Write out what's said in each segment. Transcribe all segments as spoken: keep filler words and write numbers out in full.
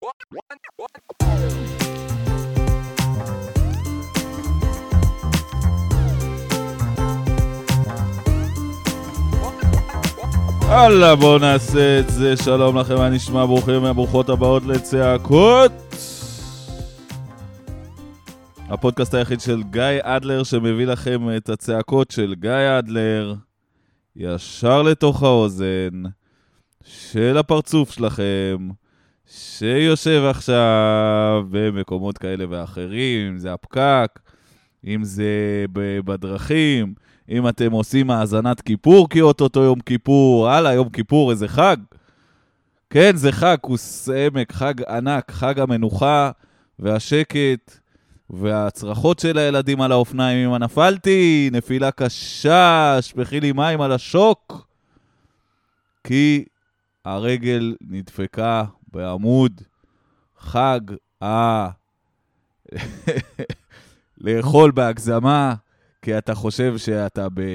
הלאה, בואו נעשה את זה. שלום לכם, מה נשמע? ברוכים והברוכות הבאות לצעקות, הפודקאסט היחיד של גיא אדלר שמביא לכם את הצעקות של גיא אדלר ישר לתוך האוזן של הפרצוף שלכם שיושב עכשיו במקומות כאלה ואחרים, אם זה הפקק, אם זה בדרכים, אם אתם עושים האזנת כיפור, כי אותו יום כיפור, הלאה, יום כיפור, איזה חג. כן, זה חג, כוס עמק, חג ענק, חג המנוחה והשקט והצרחות של הילדים על האופניים. אם נפלתי, נפילה קשה, שפכי לי מים על השוק, כי הרגל נדפקה בעמוד. חג ה... לאכול בהגזמה, כי אתה חושב שאתה ב...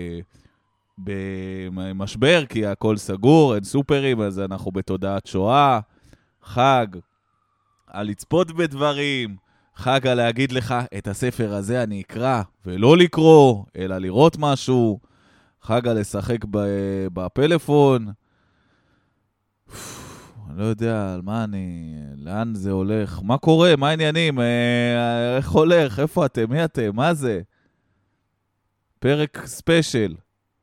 במשבר, כי הכל סגור, אין סופרים, אז אנחנו בתודעת שואה. חג על לצפות בדברים, חג על להגיד לך, את הספר הזה אני אקרא, ולא לקרוא, אלא לראות משהו. חג על לשחק בפלאפון. אני לא יודע על מה אני, לאן זה הולך, מה קורה, מה העניינים, איך הולך, איפה אתם, מי אתם, מה זה? פרק ספיישל.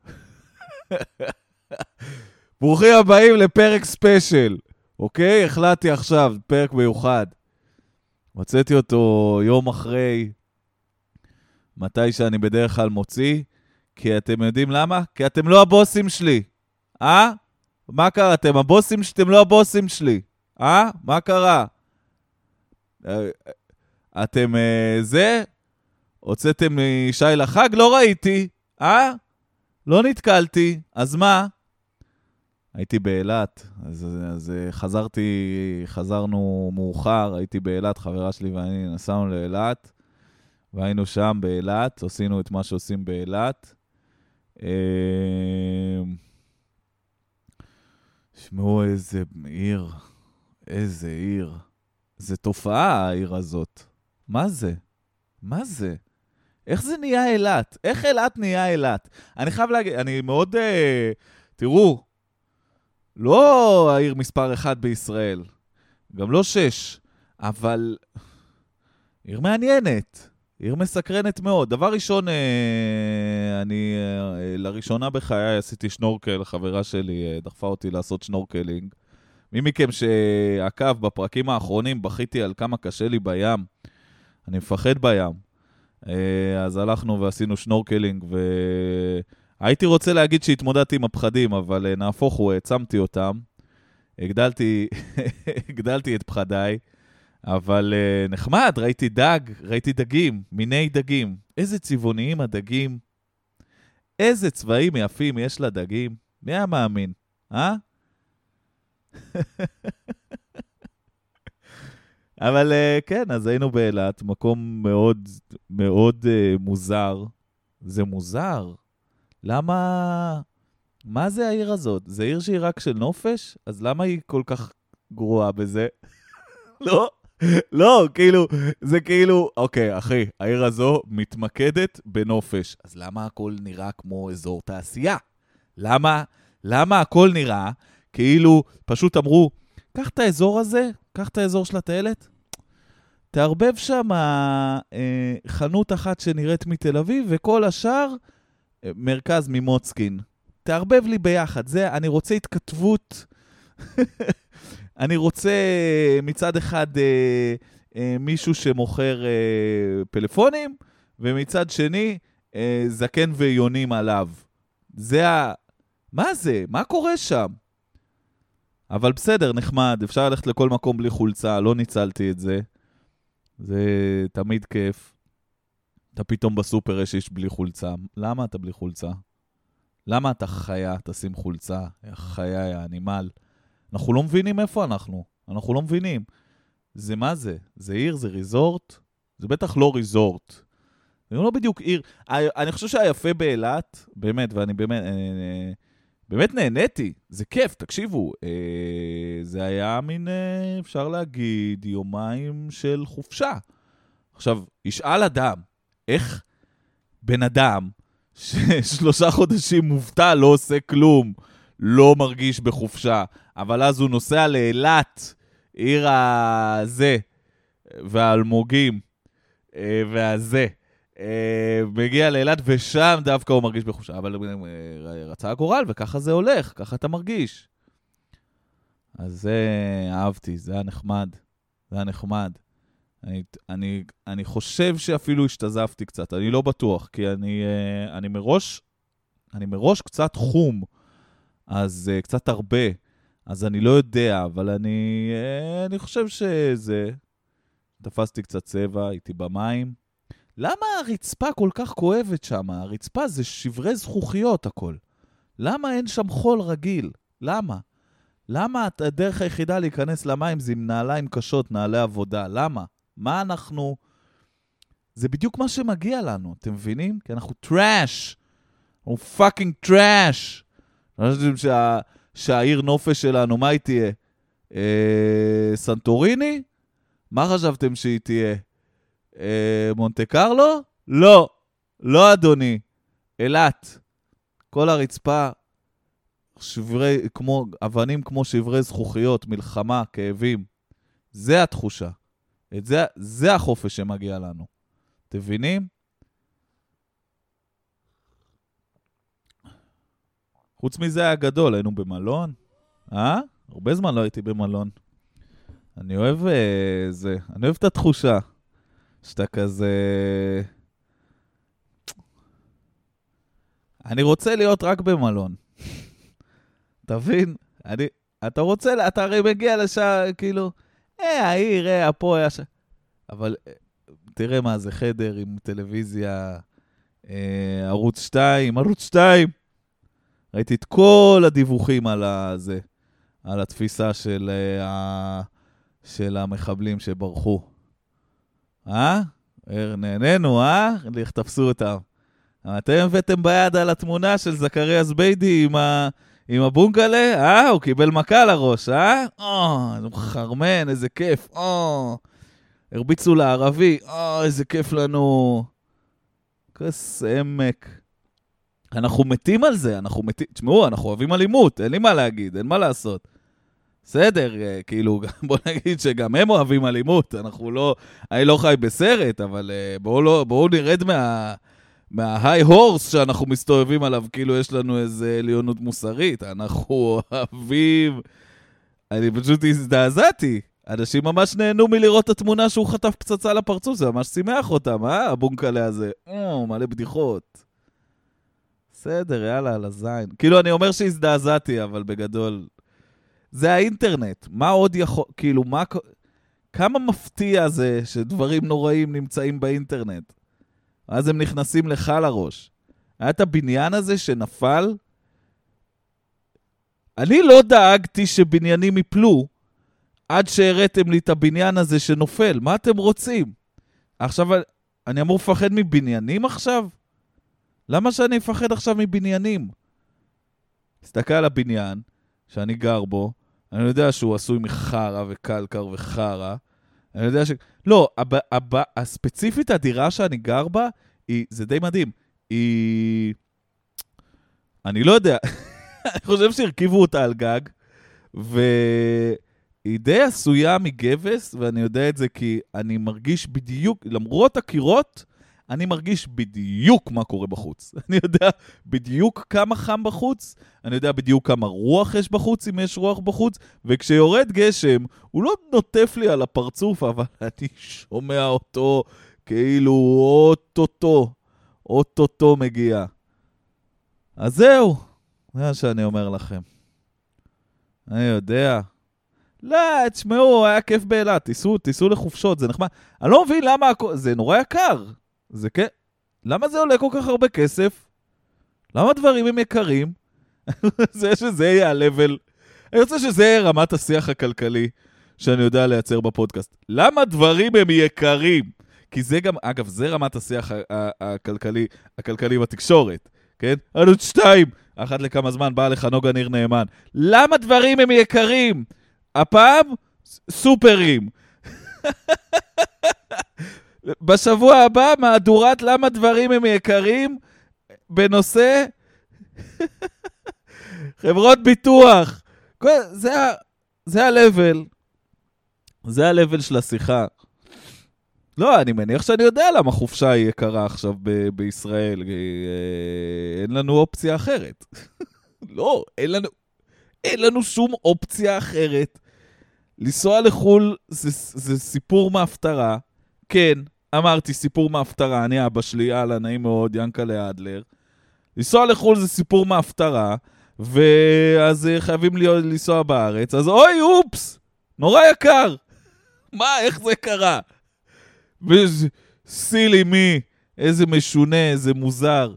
ברוכים הבאים לפרק ספיישל, אוקיי? החלטתי עכשיו, פרק מיוחד. מצאתי אותו יום אחרי, מתי שאני בדרך כלל מוציא, כי אתם יודעים למה? כי אתם לא הבוסים שלי, אה? מה קרה? אתם הבוסים שאתם לא הבוסים שלי, אה? מה קרה? אתם זה? הוצאתם שי לחג? לא ראיתי, אה? לא נתקלתי, אז מה? הייתי באילת, אז, אז חזרתי, חזרנו מאוחר, הייתי באילת, חברה שלי ואני נסענו לאילת, והיינו שם באילת, עשינו את מה שעושים באילת. שמעו איזה עיר, איזה עיר, זה תופעה העיר הזאת, מה זה? מה זה? איך זה נהיה אילת? איך אילת נהיה אילת? אני חייב להגיד, אני מאוד, אה, תראו, לא העיר מספר אחד בישראל, גם לא שש, אבל עיר מעניינת, עיר מסקרנת מאוד. דבר ראשון, אה, אני אה, לראשונה בחיי עשיתי שנורקל, חברה שלי אה, דחפה אותי לעשות שנורקלינג. מי מכם שעקב בפרקים האחרונים, בכיתי על כמה קשה לי בים, אני מפחד בים. אז הלכנו ועשינו שנורקלינג, והייתי רוצה להגיד שהתמודדתי עם הפחדים, אבל נהפוך הוא, העצמתי אותם, הגדלתי, הגדלתי את פחדיי, אבל נחמד, ראיתי דג, ראיתי דגים, מיני דגים, איזה צבעוניים הדגים, איזה צבעים יפים יש לדגים, מי היה מאמין, אה? אבל כן, אז היינו באילת, מקום מאוד מאוד מוזר. זה מוזר. למה? מה זה העיר הזאת? זה עיר שהיא רק של נופש? אז למה היא כל כך גרועה בזה? לא, לא, כאילו, זה כאילו, אוקיי, אחי, העיר הזו מתמקדת בנופש. אז למה הכל נראה כמו אזור תעשייה? למה? למה הכל נראה כאילו פשוט אמרו, קח את האזור הזה, קח את האזור של הטיילת, תערבב שם אה, חנות אחת שנראית מתל אביב, וכל השאר אה, מרכז ממוצקין. תערבב לי ביחד, זה, אני רוצה התכתבות, אני רוצה מצד אחד אה, אה, מישהו שמוכר אה, פלאפונים, ומצד שני אה, זקן ויונים עליו. זה ה... מה זה? מה קורה שם? אבל בסדר, נחמד, אפשר ללכת לכל מקום בלי חולצה, לא ניצלתי את זה. זה תמיד כיף. אתה פתאום בסופר יש איש בלי חולצה. למה אתה בלי חולצה? למה אתה חיה, תשים חולצה? חיה, האנימל. אנחנו לא מבינים איפה אנחנו. אנחנו לא מבינים. זה מה זה? זה עיר? זה ריזורט? זה בטח לא ריזורט. זה לא בדיוק עיר. אני חושב שהיפה באילת, באמת, ואני באמת... באמת נהניתי, זה כיף, תקשיבו. אה, זה היה מין, אה, אפשר להגיד, יומיים של חופשה. עכשיו, ישאל אדם, איך בן אדם ששלושה חודשים מובטל לא עושה כלום, לא מרגיש בחופשה, אבל אז הוא נוסע לאילת, עיר הזה, והאלמוגים, והזה, מגיע לאילת, ושם דווקא הוא מרגיש בחופשה, אבל רצה הגורל, וככה זה הולך, ככה אתה מרגיש. אז זה אהבתי, זה היה נחמד, זה היה נחמד. אני, אני, אני חושב שאפילו השתזפתי קצת, אני לא בטוח, כי אני, אני מראש, אני מראש קצת חום, אז קצת הרבה, אז אני לא יודע, אבל אני, אני חושב שזה, תפסתי קצת צבע, הייתי במים. למה הרצפה כל כך כואבת שם? הרצפה זה שברי זכוכיות הכל. למה אין שם חול רגיל? למה? למה הדרך היחידה להיכנס למים זה עם נעליים קשות, נעלי עבודה? למה? מה אנחנו... זה בדיוק מה שמגיע לנו, אתם מבינים? כי אנחנו טראש. אנחנו פאקינג טראש. אני חושב שה... שהעיר נופש שלנו, מה היא תהיה? אה... סנטוריני? מה חשבתם שהיא תהיה? אה... מונטה קרלו? לא. לא, אדוני. אילת. כל הרצפה, שברי, כמו, אבנים כמו שברי זכוכיות, מלחמה, כאבים. זה התחושה. את זה, זה החופש שמגיע לנו. אתם מבינים? חוץ מזה היה גדול, היינו במלון. אה? הרבה זמן לא הייתי במלון. אני אוהב אה, זה, אני אוהב את התחושה. שאתה כזה... אני רוצה להיות רק במלון. תבין? אני... אתה רוצה, אתה הרי מגיע לשעה, כאילו... אה, העיר, אה, הפה, היה ש... אבל תראה מה זה חדר עם טלוויזיה, אה, ערוץ שתיים, ערוץ שתיים. ראיתי את כל הדיווחים על הזה, על התפיסה של, אה, של המחבלים שברחו. אה? נהנינו, אה? איך תפסו אותם. אתם הבאתם ביד על התמונה של זכריה זביידי עם ה... עם הבונקלה, אה? הוא קיבל מכה לראש, אה? אה, הוא חרמן, איזה כיף, אה. הרביצו לערבי, אה, איזה כיף לנו. כס עמק. אנחנו מתים על זה, אנחנו מתים, תשמעו, אנחנו אוהבים אלימות, אין לי מה להגיד, אין מה לעשות. בסדר, כאילו, בוא נגיד שגם הם אוהבים אלימות, אנחנו לא, אני לא חי בסרט, אבל בואו לא, בואו נרד מה... מההיי הורס שאנחנו מסתובבים עליו, כאילו יש לנו איזה עליונות מוסרית, אנחנו אוהבים, אני פשוט הזדעזעתי, אנשים ממש נהנו מלראות את התמונה שהוא חטף פצצה לפרצוף, זה ממש שימח אותם, אה, הבונקלה הזה, או, מלא בדיחות. בסדר, יאללה, על הזין. כאילו אני אומר שהזדעזעתי, אבל בגדול, זה האינטרנט, מה עוד יכול, כאילו, מה, כמה מפתיע זה שדברים נוראים נמצאים באינטרנט. אז הם נכנסים לך לראש. היה את הבניין הזה שנפל. אני לא דאגתי שבניינים יפלו, עד שהראיתם לי את הבניין הזה שנופל. מה אתם רוצים? עכשיו, אני אמור לפחד מבניינים עכשיו? למה שאני אפחד עכשיו מבניינים? תסתכל על הבניין שאני גר בו, אני יודע שהוא עשוי מחרה וקלקר וחרה, אני יודע ש... לא, הב... הב... הספציפית הדירה שאני גר בה, היא... זה די מדהים. היא... אני לא יודע. אני חושב שהרכיבו אותה על גג, והיא די עשויה מגבס, ואני יודע את זה כי אני מרגיש בדיוק, למרות הקירות, אני מרגיש בדיוק מה קורה בחוץ. אני יודע בדיוק כמה חם בחוץ, אני יודע בדיוק כמה רוח יש בחוץ, אם יש רוח בחוץ, וכשיורד גשם, הוא לא נוטף לי על הפרצוף, אבל אני שומע אותו כאילו אוטוטו, אוטוטו מגיע. אז זהו, זה מה שאני אומר לכם. אני יודע. לא, תשמעו, היה כיף באילת, תיסעו, תיסעו לחופשות, זה נחמד. אני לא מבין למה, זה נורא יקר. זה כן? למה זה עולה כל כך הרבה כסף? למה דברים הם יקרים? זה שזה יהיה הלבל. אני רוצה שזה יהיה רמת השיח הכלכלי שאני יודע לייצר בפודקאסט. למה דברים הם יקרים? כי זה גם, אגב, זה רמת השיח הכלכלי, הכלכלי בתקשורת, כן? ערוץ שתיים, אחת לכמה זמן באה לך נוגה ניר נאמן. למה דברים הם יקרים? הפעם, סופרים. בשבוע הבא, מהדורת למה דברים הם יקרים, בנושא חברות ביטוח. זה, זה הלבל. זה הלבל של השיחה. לא, אני מניח שאני יודע למה חופשה היא יקרה עכשיו ב- בישראל. אין לנו אופציה אחרת. לא, אין לנו, אין לנו שום אופציה אחרת. לנסוע לחול זה, זה סיפור מהפטרה. כן, אמרתי סיפור מהפטרה. אני אבא שלי, הלאה, נעים מאוד, ינקלה אדלר. לנסוע לחול זה סיפור מהפטרה, ואז חייבים לנסוע בארץ. אז אוי, אופס, נורא יקר. מה, איך זה קרה? וסילי מי, איזה משונה, איזה מוזר.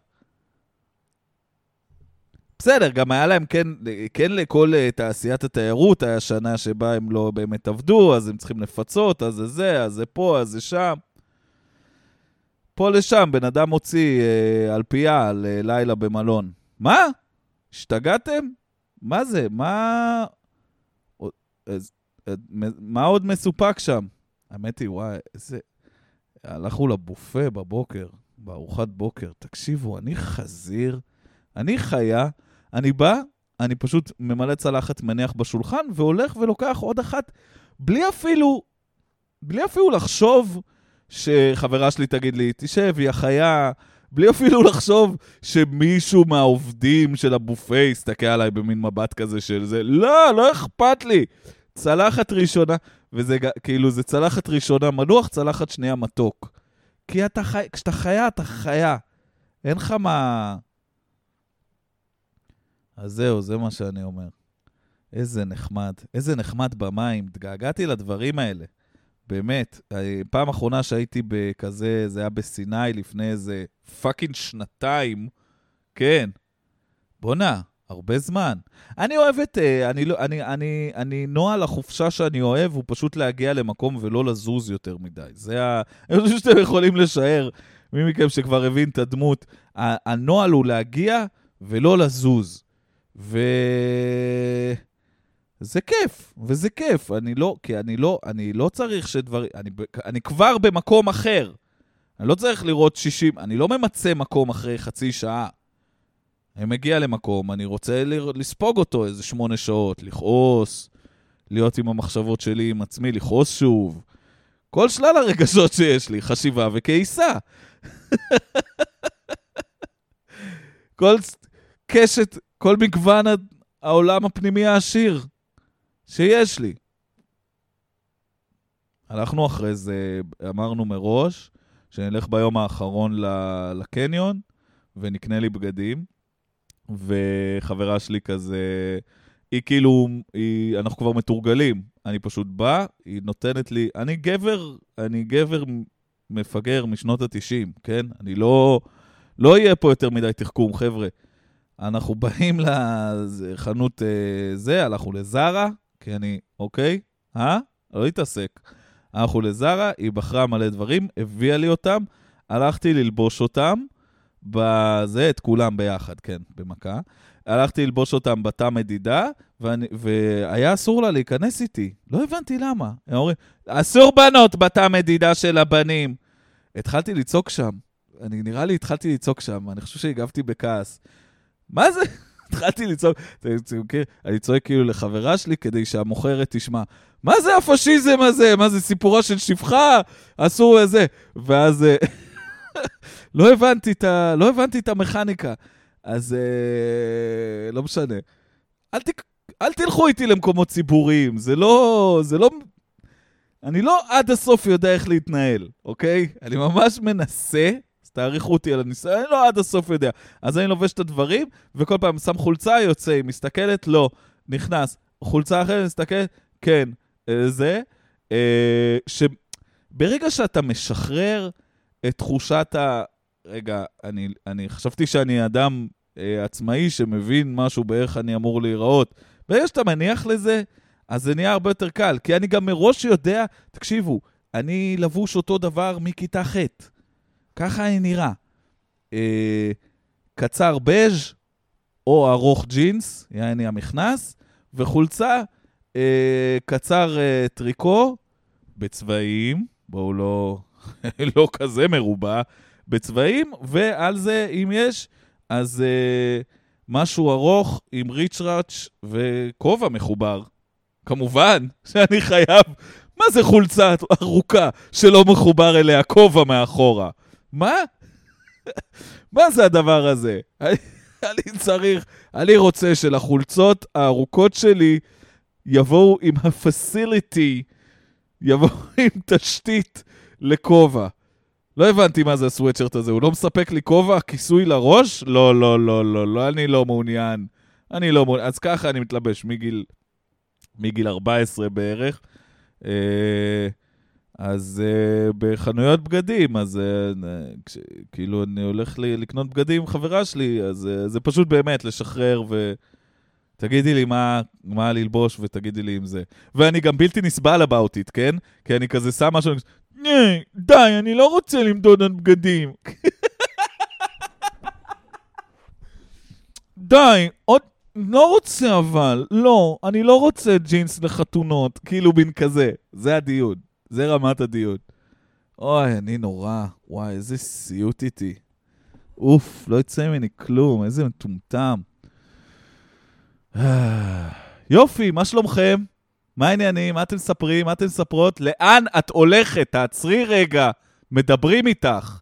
בסדר, גם היה להם כן, כן לכל תעשיית התיירות, היה שנה שבה הם לא באמת עבדו, אז הם צריכים לפצות, אז זה זה, אז זה פה, אז זה שם. פה לשם, בן אדם מוציא אה, על פיה, על אה, לילה במלון. מה? השתגעתם? מה זה? מה... אז, אה, מה עוד מסופק שם? האמת היא, וואי, איזה... הלכו לבופה בבוקר, בארוחת בוקר. תקשיבו, אני חזיר, אני חיה, אני בא, אני פשוט ממלא צלחת מניח בשולחן, והולך ולוקח עוד אחת, בלי אפילו, בלי אפילו לחשוב שחברה שלי תגיד לי, תשב, היא החיה, בלי אפילו לחשוב שמישהו מהעובדים של הבופה יסתכל עליי במין מבט כזה של זה. לא, לא אכפת לי. צלחת ראשונה, וזה כאילו, זה צלחת ראשונה מלוח, צלחת שנייה מתוק. כי אתה חי, כשאתה חיה, אתה חיה. אין לך מה... אז זהו, זה מה שאני אומר. איזה נחמד, איזה נחמד במים. התגעגעתי לדברים האלה. באמת, פעם אחרונה שהייתי בכזה, זה היה בסיני לפני איזה פאקינג שנתיים. כן. בונה, הרבה זמן. אני אוהבת, אני, אני, אני, אני נועה לחופשה שאני אוהב, הוא פשוט להגיע למקום ולא לזוז יותר מדי. זה ה... אני חושב שאתם יכולים לשער, מי מכם שכבר הבין את הדמות, הנועה הוא להגיע ולא לזוז. ו... זה כיף, וזה כיף. אני לא, כי אני לא, אני לא צריך שדבר, אני, אני כבר במקום אחר. אני לא צריך לראות שישים, אני לא ממצא מקום אחרי חצי שעה. אני מגיע למקום, אני רוצה לספוג אותו איזה שמונה שעות, לכעוס, להיות עם המחשבות שלי, עם עצמי, לכעוס שוב. כל שלל הרגשות שיש לי, חשיבה וכעיסה. כל קשת, כל מגוון העולם הפנימי העשיר שיש לי. הלכנו אחרי זה, אמרנו מראש, שנלך ביום האחרון לקניון, ונקנה לי בגדים, וחברה שלי כזה, היא כאילו, היא, אנחנו כבר מתורגלים, אני פשוט בא, היא נותנת לי, אני גבר, אני גבר מפגר משנות ה-תשעים, כן? אני לא, לא יהיה פה יותר מדי תחכום, חבר'ה. אנחנו באים לחנות זה, הלכנו לזרה, כי אני, אוקיי, אה? לא התעסק. הלכנו לזרה, היא בחרה מלא דברים, הביאה לי אותם, הלכתי ללבוש אותם, בזה, את כולם ביחד, כן, במכה. הלכתי ללבוש אותם בתא מדידה, ואני, והיה אסור לה להיכנס איתי. לא הבנתי למה. הם אומרים, אסור בנות בתא מדידה של הבנים. התחלתי לצעוק שם. אני נראה לי התחלתי לצעוק שם, אני חושב שהגבתי בכעס. מה זה? התחלתי לצעוק, אני צועק כאילו לחברה שלי כדי שהמוכרת תשמע, מה זה הפשיזם הזה? מה זה סיפורה של שפחה? אסור לזה. ואז לא הבנתי את ה... לא הבנתי את המכניקה. אז לא משנה. אל, ת... אל תלכו איתי למקומות ציבוריים. זה לא... זה לא... אני לא עד הסוף יודע איך להתנהל, אוקיי? אני ממש מנסה, אז תעריכו אותי על הניסיון, אני לא עד הסוף יודע. אז אני לובש את הדברים, וכל פעם שם חולצה, יוצא, היא מסתכלת, לא, נכנס. חולצה אחרת, מסתכלת, כן, זה. שברגע שאתה משחרר את תחושת ה... רגע, אני, אני חשבתי שאני אדם עצמאי שמבין משהו באיך אני אמור להיראות. ברגע שאתה מניח לזה, אז זה נהיה הרבה יותר קל, כי אני גם מראש יודע, תקשיבו, אני לבוש אותו דבר מכיתה ח'. ככה אני נראה. אה, קצר בז', או ארוך ג'ינס, יעני המכנס, וחולצה אה, קצר אה, טריקו, בצבעים, בואו לא, לא כזה מרובע, בצבעים, ועל זה, אם יש, אז אה, משהו ארוך עם ריצ'ראץ' וכובע מחובר. כמובן שאני חייב, מה זה חולצה ארוכה שלא מחובר אליה כובע מאחורה? מה? מה זה הדבר הזה? אני, אני צריך, אני רוצה שלחולצות הארוכות שלי יבואו עם הפסיליטי, יבואו עם תשתית לכובע. לא הבנתי מה זה הסוואטשרט הזה, הוא לא מספק לי כובע, כיסוי לראש? לא, לא, לא, לא, לא, אני לא מעוניין. אני לא מעוניין. אז ככה אני מתלבש מגיל, מגיל ארבע עשרה בערך. אז בחנויות בגדים, אז כאילו אני הולך לקנות בגדים עם חברה שלי, אז זה פשוט באמת לשחרר ותגידי לי מה, מה ללבוש ותגידי לי עם זה. ואני גם בלתי נסבל about it, כן? כי אני כזה שם משהו, די, אני לא רוצה למדוד על בגדים. די, עוד, לא רוצה אבל, לא, אני לא רוצה ג'ינס לחתונות, כאילו בין כזה, זה הדיון, זה רמת הדיון. אוי, אני נורא, וואי, איזה סיוט איתי. אוף, לא יצא ממני כלום, איזה מטומטם. יופי, מה שלומכם? מה העניינים? מה אתם מספרים? מה אתם מספרות? לאן את הולכת? תעצרי רגע, מדברים איתך.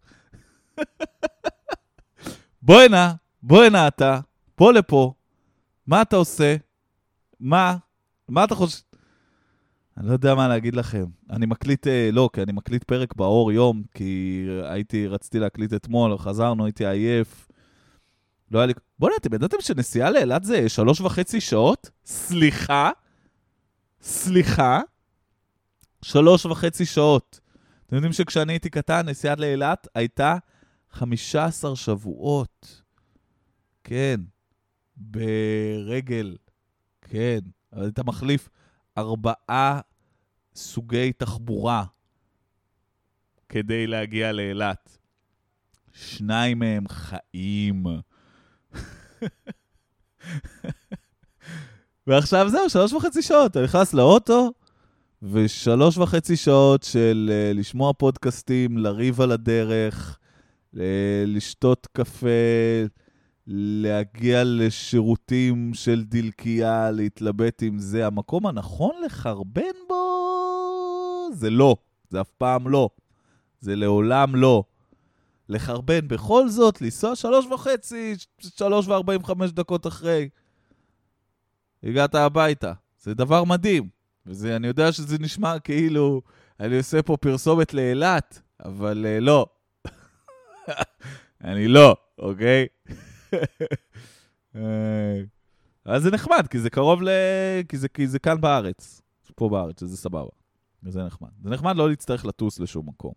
בואי נא, בואי נא אתה, פה לפה. מה אתה עושה? מה? מה אתה חושב? אני לא יודע מה להגיד לכם. אני מקליט, לא, כי אני מקליט פרק באור יום, כי הייתי, רציתי להקליט אתמול, חזרנו, הייתי עייף. לא היה לי... בואו נא, אתם ידעתם שנסיעה לאילת זה שלוש וחצי שעות? סליחה? סליחה? שלוש וחצי שעות. אתם יודעים שכשאני הייתי קטן, נסיעה לאילת הייתה חמישה עשר שבועות. כן. ברגל. כן. אבל אתה מחליף ארבעה סוגי תחבורה כדי להגיע לאילת. שניים מהם חיים. ועכשיו זהו, שלוש וחצי שעות. אתה נכנס לאוטו, ושלוש וחצי שעות של uh, לשמוע פודקאסטים, לריב על הדרך, ל- לשתות קפה, להגיע לשירותים של דלקייה, להתלבט עם זה. המקום הנכון לחרבן בו, זה לא. זה אף פעם לא. זה לעולם לא. לחרבן בכל זאת, לנסוע שלוש וחצי, שלוש וארבעים וחמש דקות אחרי. הגעת הביתה. זה דבר מדהים. וזה, אני יודע שזה נשמע כאילו, אני עושה פה פרסומת לאילת, אבל uh, לא. אני לא, אוקיי? אז זה נחמד, כי זה קרוב ל... כי זה, כי זה כאן בארץ. פה בארץ, שזה סבבה. וזה נחמד. זה נחמד לא להצטרך לטוס לשום מקום.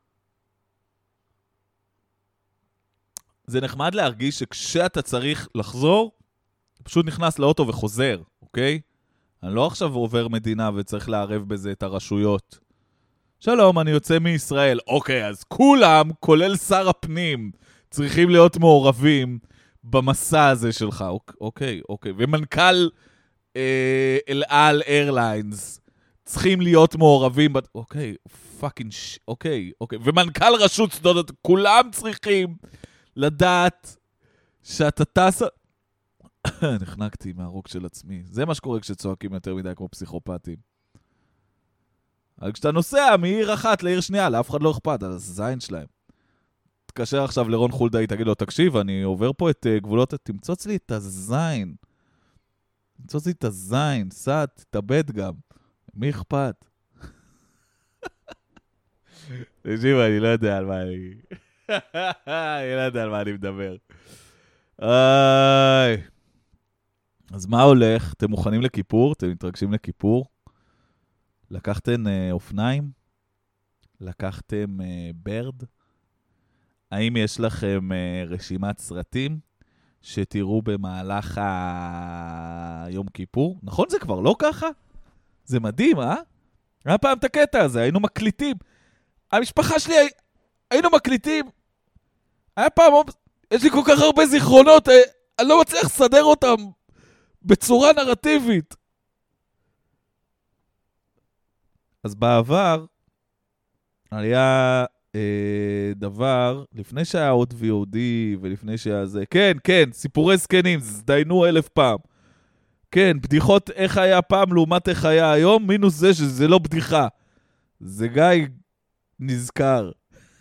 זה נחמד להרגיש שכשאתה צריך לחזור, פשוט נכנס לאוטו וחוזר, אוקיי? אני לא עכשיו עובר מדינה וצריך לערב בזה את הרשויות. שלום, אני יוצא מישראל. אוקיי, אז כולם, כולל שר הפנים, צריכים להיות מעורבים במסע הזה שלך. אוקיי, אוקיי. ומנכ"ל אה, אל על איירליינס צריכים להיות מעורבים. בת... אוקיי, פאקינג ש... אוקיי, אוקיי. ומנכ"ל רשות שדות, כולם צריכים לדעת שאתה טס... נחנקתי מהרוק של עצמי. זה מה שקורה כשצועקים יותר מדי כמו פסיכופטים. אבל כשאתה נוסע מעיר אחת לעיר שנייה, לאף אחד לא אכפת, על הזין שלהם. תקשר עכשיו לרון חולדאי, תגיד לו, תקשיב, אני עובר פה את uh, גבולות, תמצוץ לי את הזין. תמצוץ לי את הזין, סע, תתאבד גם. מי אכפת? תקשיב, אני לא יודע על מה אני... אני לא יודע על מה אני מדבר. איי... אז מה הולך? אתם מוכנים לכיפור? אתם מתרגשים לכיפור? לקחתם אה, אופניים? לקחתם אה, ברד? האם יש לכם אה, רשימת סרטים שתראו במהלך היום כיפור? נכון, זה כבר לא ככה? זה מדהים, אה? היה פעם את הקטע הזה, היינו מקליטים. המשפחה שלי, היינו מקליטים. היה פעם, יש לי כל כך הרבה זיכרונות, אני לא מצליח לסדר אותם בצורה נרטיבית. אז בעבר היה אה, דבר, לפני שהיה עוד וי או די ולפני שהיה זה, כן, כן, סיפורי זקנים, זדיינו אלף פעם. כן, בדיחות איך היה פעם לעומת איך היה היום, מינוס זה שזה לא בדיחה. זה גיא נזכר.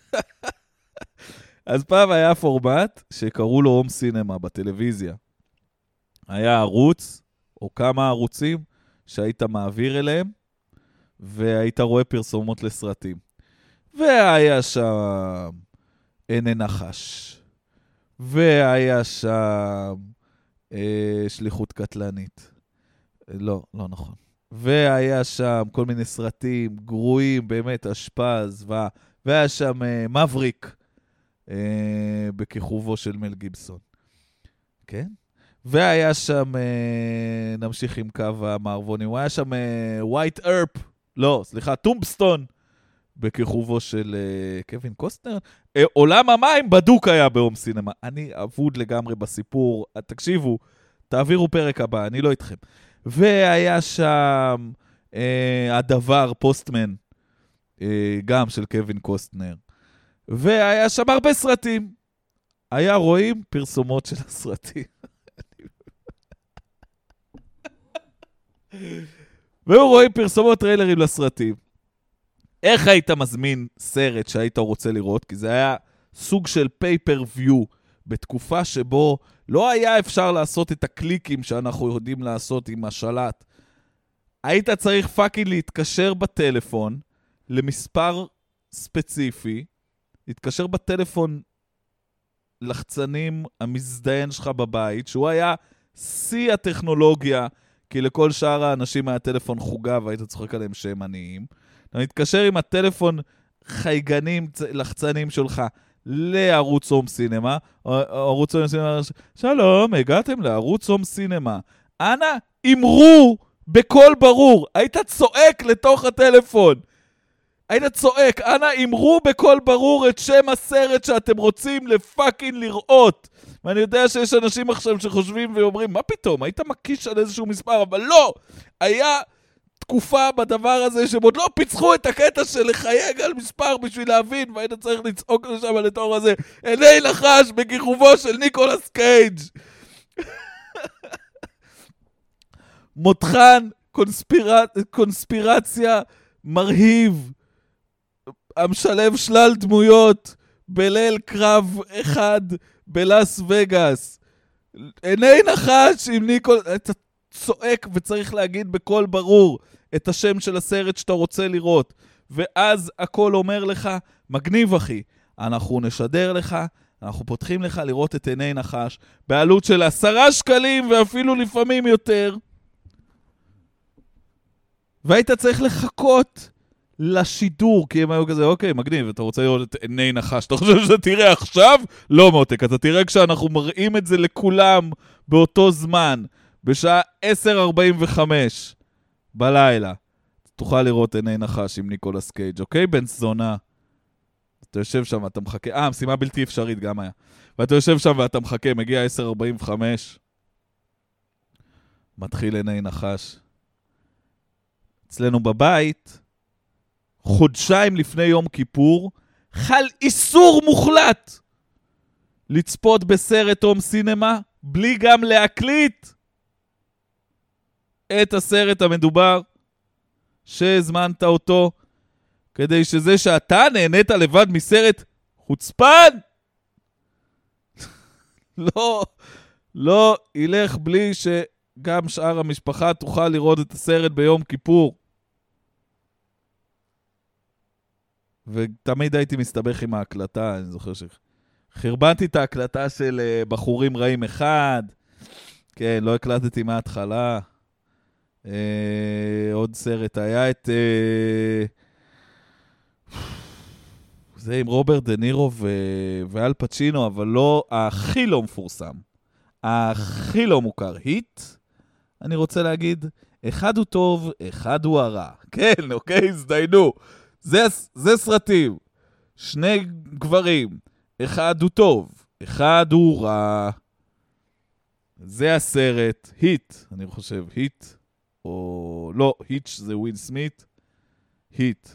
אז פעם היה פורמט שקראו לו הום סינמה בטלוויזיה. היה ערוץ, או כמה ערוצים, שהיית מעביר אליהם, והיית רואה פרסומות לסרטים. והיה שם עיני נחש. והיה שם אה, שליחות קטלנית. לא, לא נכון. והיה שם כל מיני סרטים גרועים, באמת, אשפז, ו... והיה שם אה, מבריק, אה, בכיכובו של מל גיבסון. כן? והיה שם, אה, נמשיך עם קו המערבונים, והיה שם ווייט אה, ארפ, לא, סליחה, טומבסטון, בכיכובו של אה, קווין קוסטנר. אה, עולם המים בדוק היה בהום סינמה. אני אבוד לגמרי בסיפור, תקשיבו, תעבירו פרק הבא, אני לא איתכם. והיה שם אה, הדבר, פוסטמן, אה, גם של קווין קוסטנר. והיה שם הרבה סרטים. היה רואים פרסומות של הסרטים. והוא רואים פרסומות טריילרים לסרטים. איך היית מזמין סרט שהיית רוצה לראות? כי זה היה סוג של פייפר-ויו, בתקופה שבו לא היה אפשר לעשות את הקליקים שאנחנו יודעים לעשות עם השלט. היית צריך פאקינג להתקשר בטלפון למספר ספציפי, להתקשר בטלפון לחצנים המזדיין שלך בבית, שהוא היה שיא הטכנולוגיה, כי לכל שאר האנשים היה טלפון חוגה והיית צוחק עליהם שהם עניים. אתה מתקשר עם הטלפון חייגנים לחצנים שלך לערוץ הום סינמה, ערוץ הום סינמה, שלום, הגעתם לערוץ הום סינמה. אנא, אמרו בקול ברור, היית צועק לתוך הטלפון. היית צועק, אנא, אמרו בקול ברור את שם הסרט שאתם רוצים לפאקינג לראות. ואני יודע שיש אנשים עכשיו שחושבים ואומרים, מה פתאום, היית מקיש על איזשהו מספר, אבל לא, היה תקופה בדבר הזה שהם עוד לא פיצחו את הקטע של לחייג על מספר בשביל להבין, והיית צריך לצעוק לשם על התור הזה, עיני נחש בכיכובו של ניקולס קייג'. מותחן, קונספירצ... קונספירציה מרהיב, המשלב שלל דמויות בליל קרב אחד בלאס וגאס. עיני נחש עם ניקול... אתה צועק וצריך להגיד בקול ברור את השם של הסרט שאתה רוצה לראות. ואז הכל אומר לך, מגניב אחי, אנחנו נשדר לך, אנחנו פותחים לך לראות את עיני נחש, בעלות של עשרה שקלים ואפילו לפעמים יותר. והיית צריך לחכות לשידור, כי הם היו כזה, אוקיי, מגניב, אתה רוצה לראות את עיני נחש, אתה חושב שאתה תראה עכשיו? לא מותק, אתה תראה כשאנחנו מראים את זה לכולם באותו זמן, בשעה עשר ארבעים וחמש בלילה. תוכל לראות עיני נחש עם ניקולס קייג', אוקיי, בן זונה? אתה יושב שם ואתה מחכה, אה, משימה בלתי אפשרית גם היה. ואתה יושב שם ואתה מחכה, מגיע עשר ארבעים וחמש, מתחיל עיני נחש. אצלנו בבית, חודשיים לפני יום כיפור, חל איסור מוחלט לצפות בסרט הום סינמה, בלי גם להקליט את הסרט המדובר שהזמנת אותו, כדי שזה שאתה נהנית לבד מסרט חוצפן, לא, לא ילך בלי שגם שאר המשפחה תוכל לראות את הסרט ביום כיפור. ותמיד הייתי מסתבך עם ההקלטה, אני זוכר שחרבנתי את ההקלטה של uh, בחורים רעים אחד, כן, לא הקלטתי מההתחלה. Uh, עוד סרט, היה את... Uh, זה עם רוברט דה נירו ו... ואל פצ'ינו, אבל לא, הכי לא מפורסם. הכי לא מוכר. היט, אני רוצה להגיד, אחד הוא טוב, אחד הוא הרע. כן, אוקיי, הזדיינו. זה, זה סרטים. שני גברים. אחד הוא טוב, אחד הוא רע. זה הסרט, היט, אני חושב, היט, או לא, היט זה וויל סמית, היט.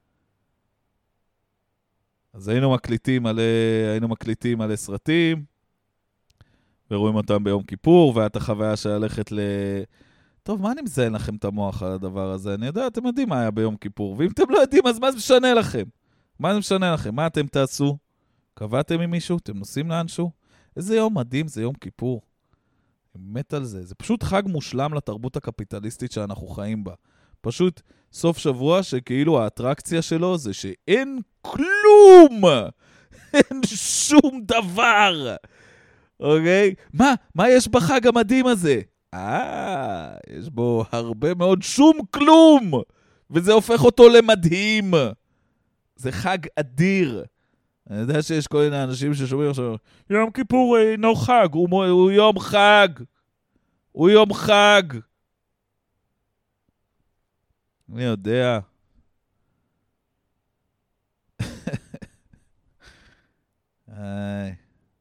אז היינו מקליטים על, היינו מקליטים על סרטים, ורואים אותם ביום כיפור, והיה את החוויה של ללכת ל... טוב, מה אני מזיין לכם את המוח על הדבר הזה? אני יודע, אתם יודעים מה היה ביום כיפור, ואם אתם לא יודעים, אז מה זה משנה לכם? מה זה משנה לכם? מה אתם תעשו? קבעתם עם מישהו? אתם נוסעים לאנשהו? איזה יום מדהים, זה יום כיפור. אני מת על זה. זה פשוט חג מושלם לתרבות הקפיטליסטית שאנחנו חיים בה. פשוט סוף שבוע שכאילו האטרקציה שלו זה שאין כלום! אין שום דבר! אוקיי? מה? מה יש בחג המדהים הזה? אה, יש בו הרבה מאוד שום כלום! וזה הופך אותו למדהים! זה חג אדיר. אני יודע שיש כל מיני אנשים ששומעים עכשיו, יום כיפור אינו חג, הוא, הוא יום חג. הוא יום חג. אני יודע. איי.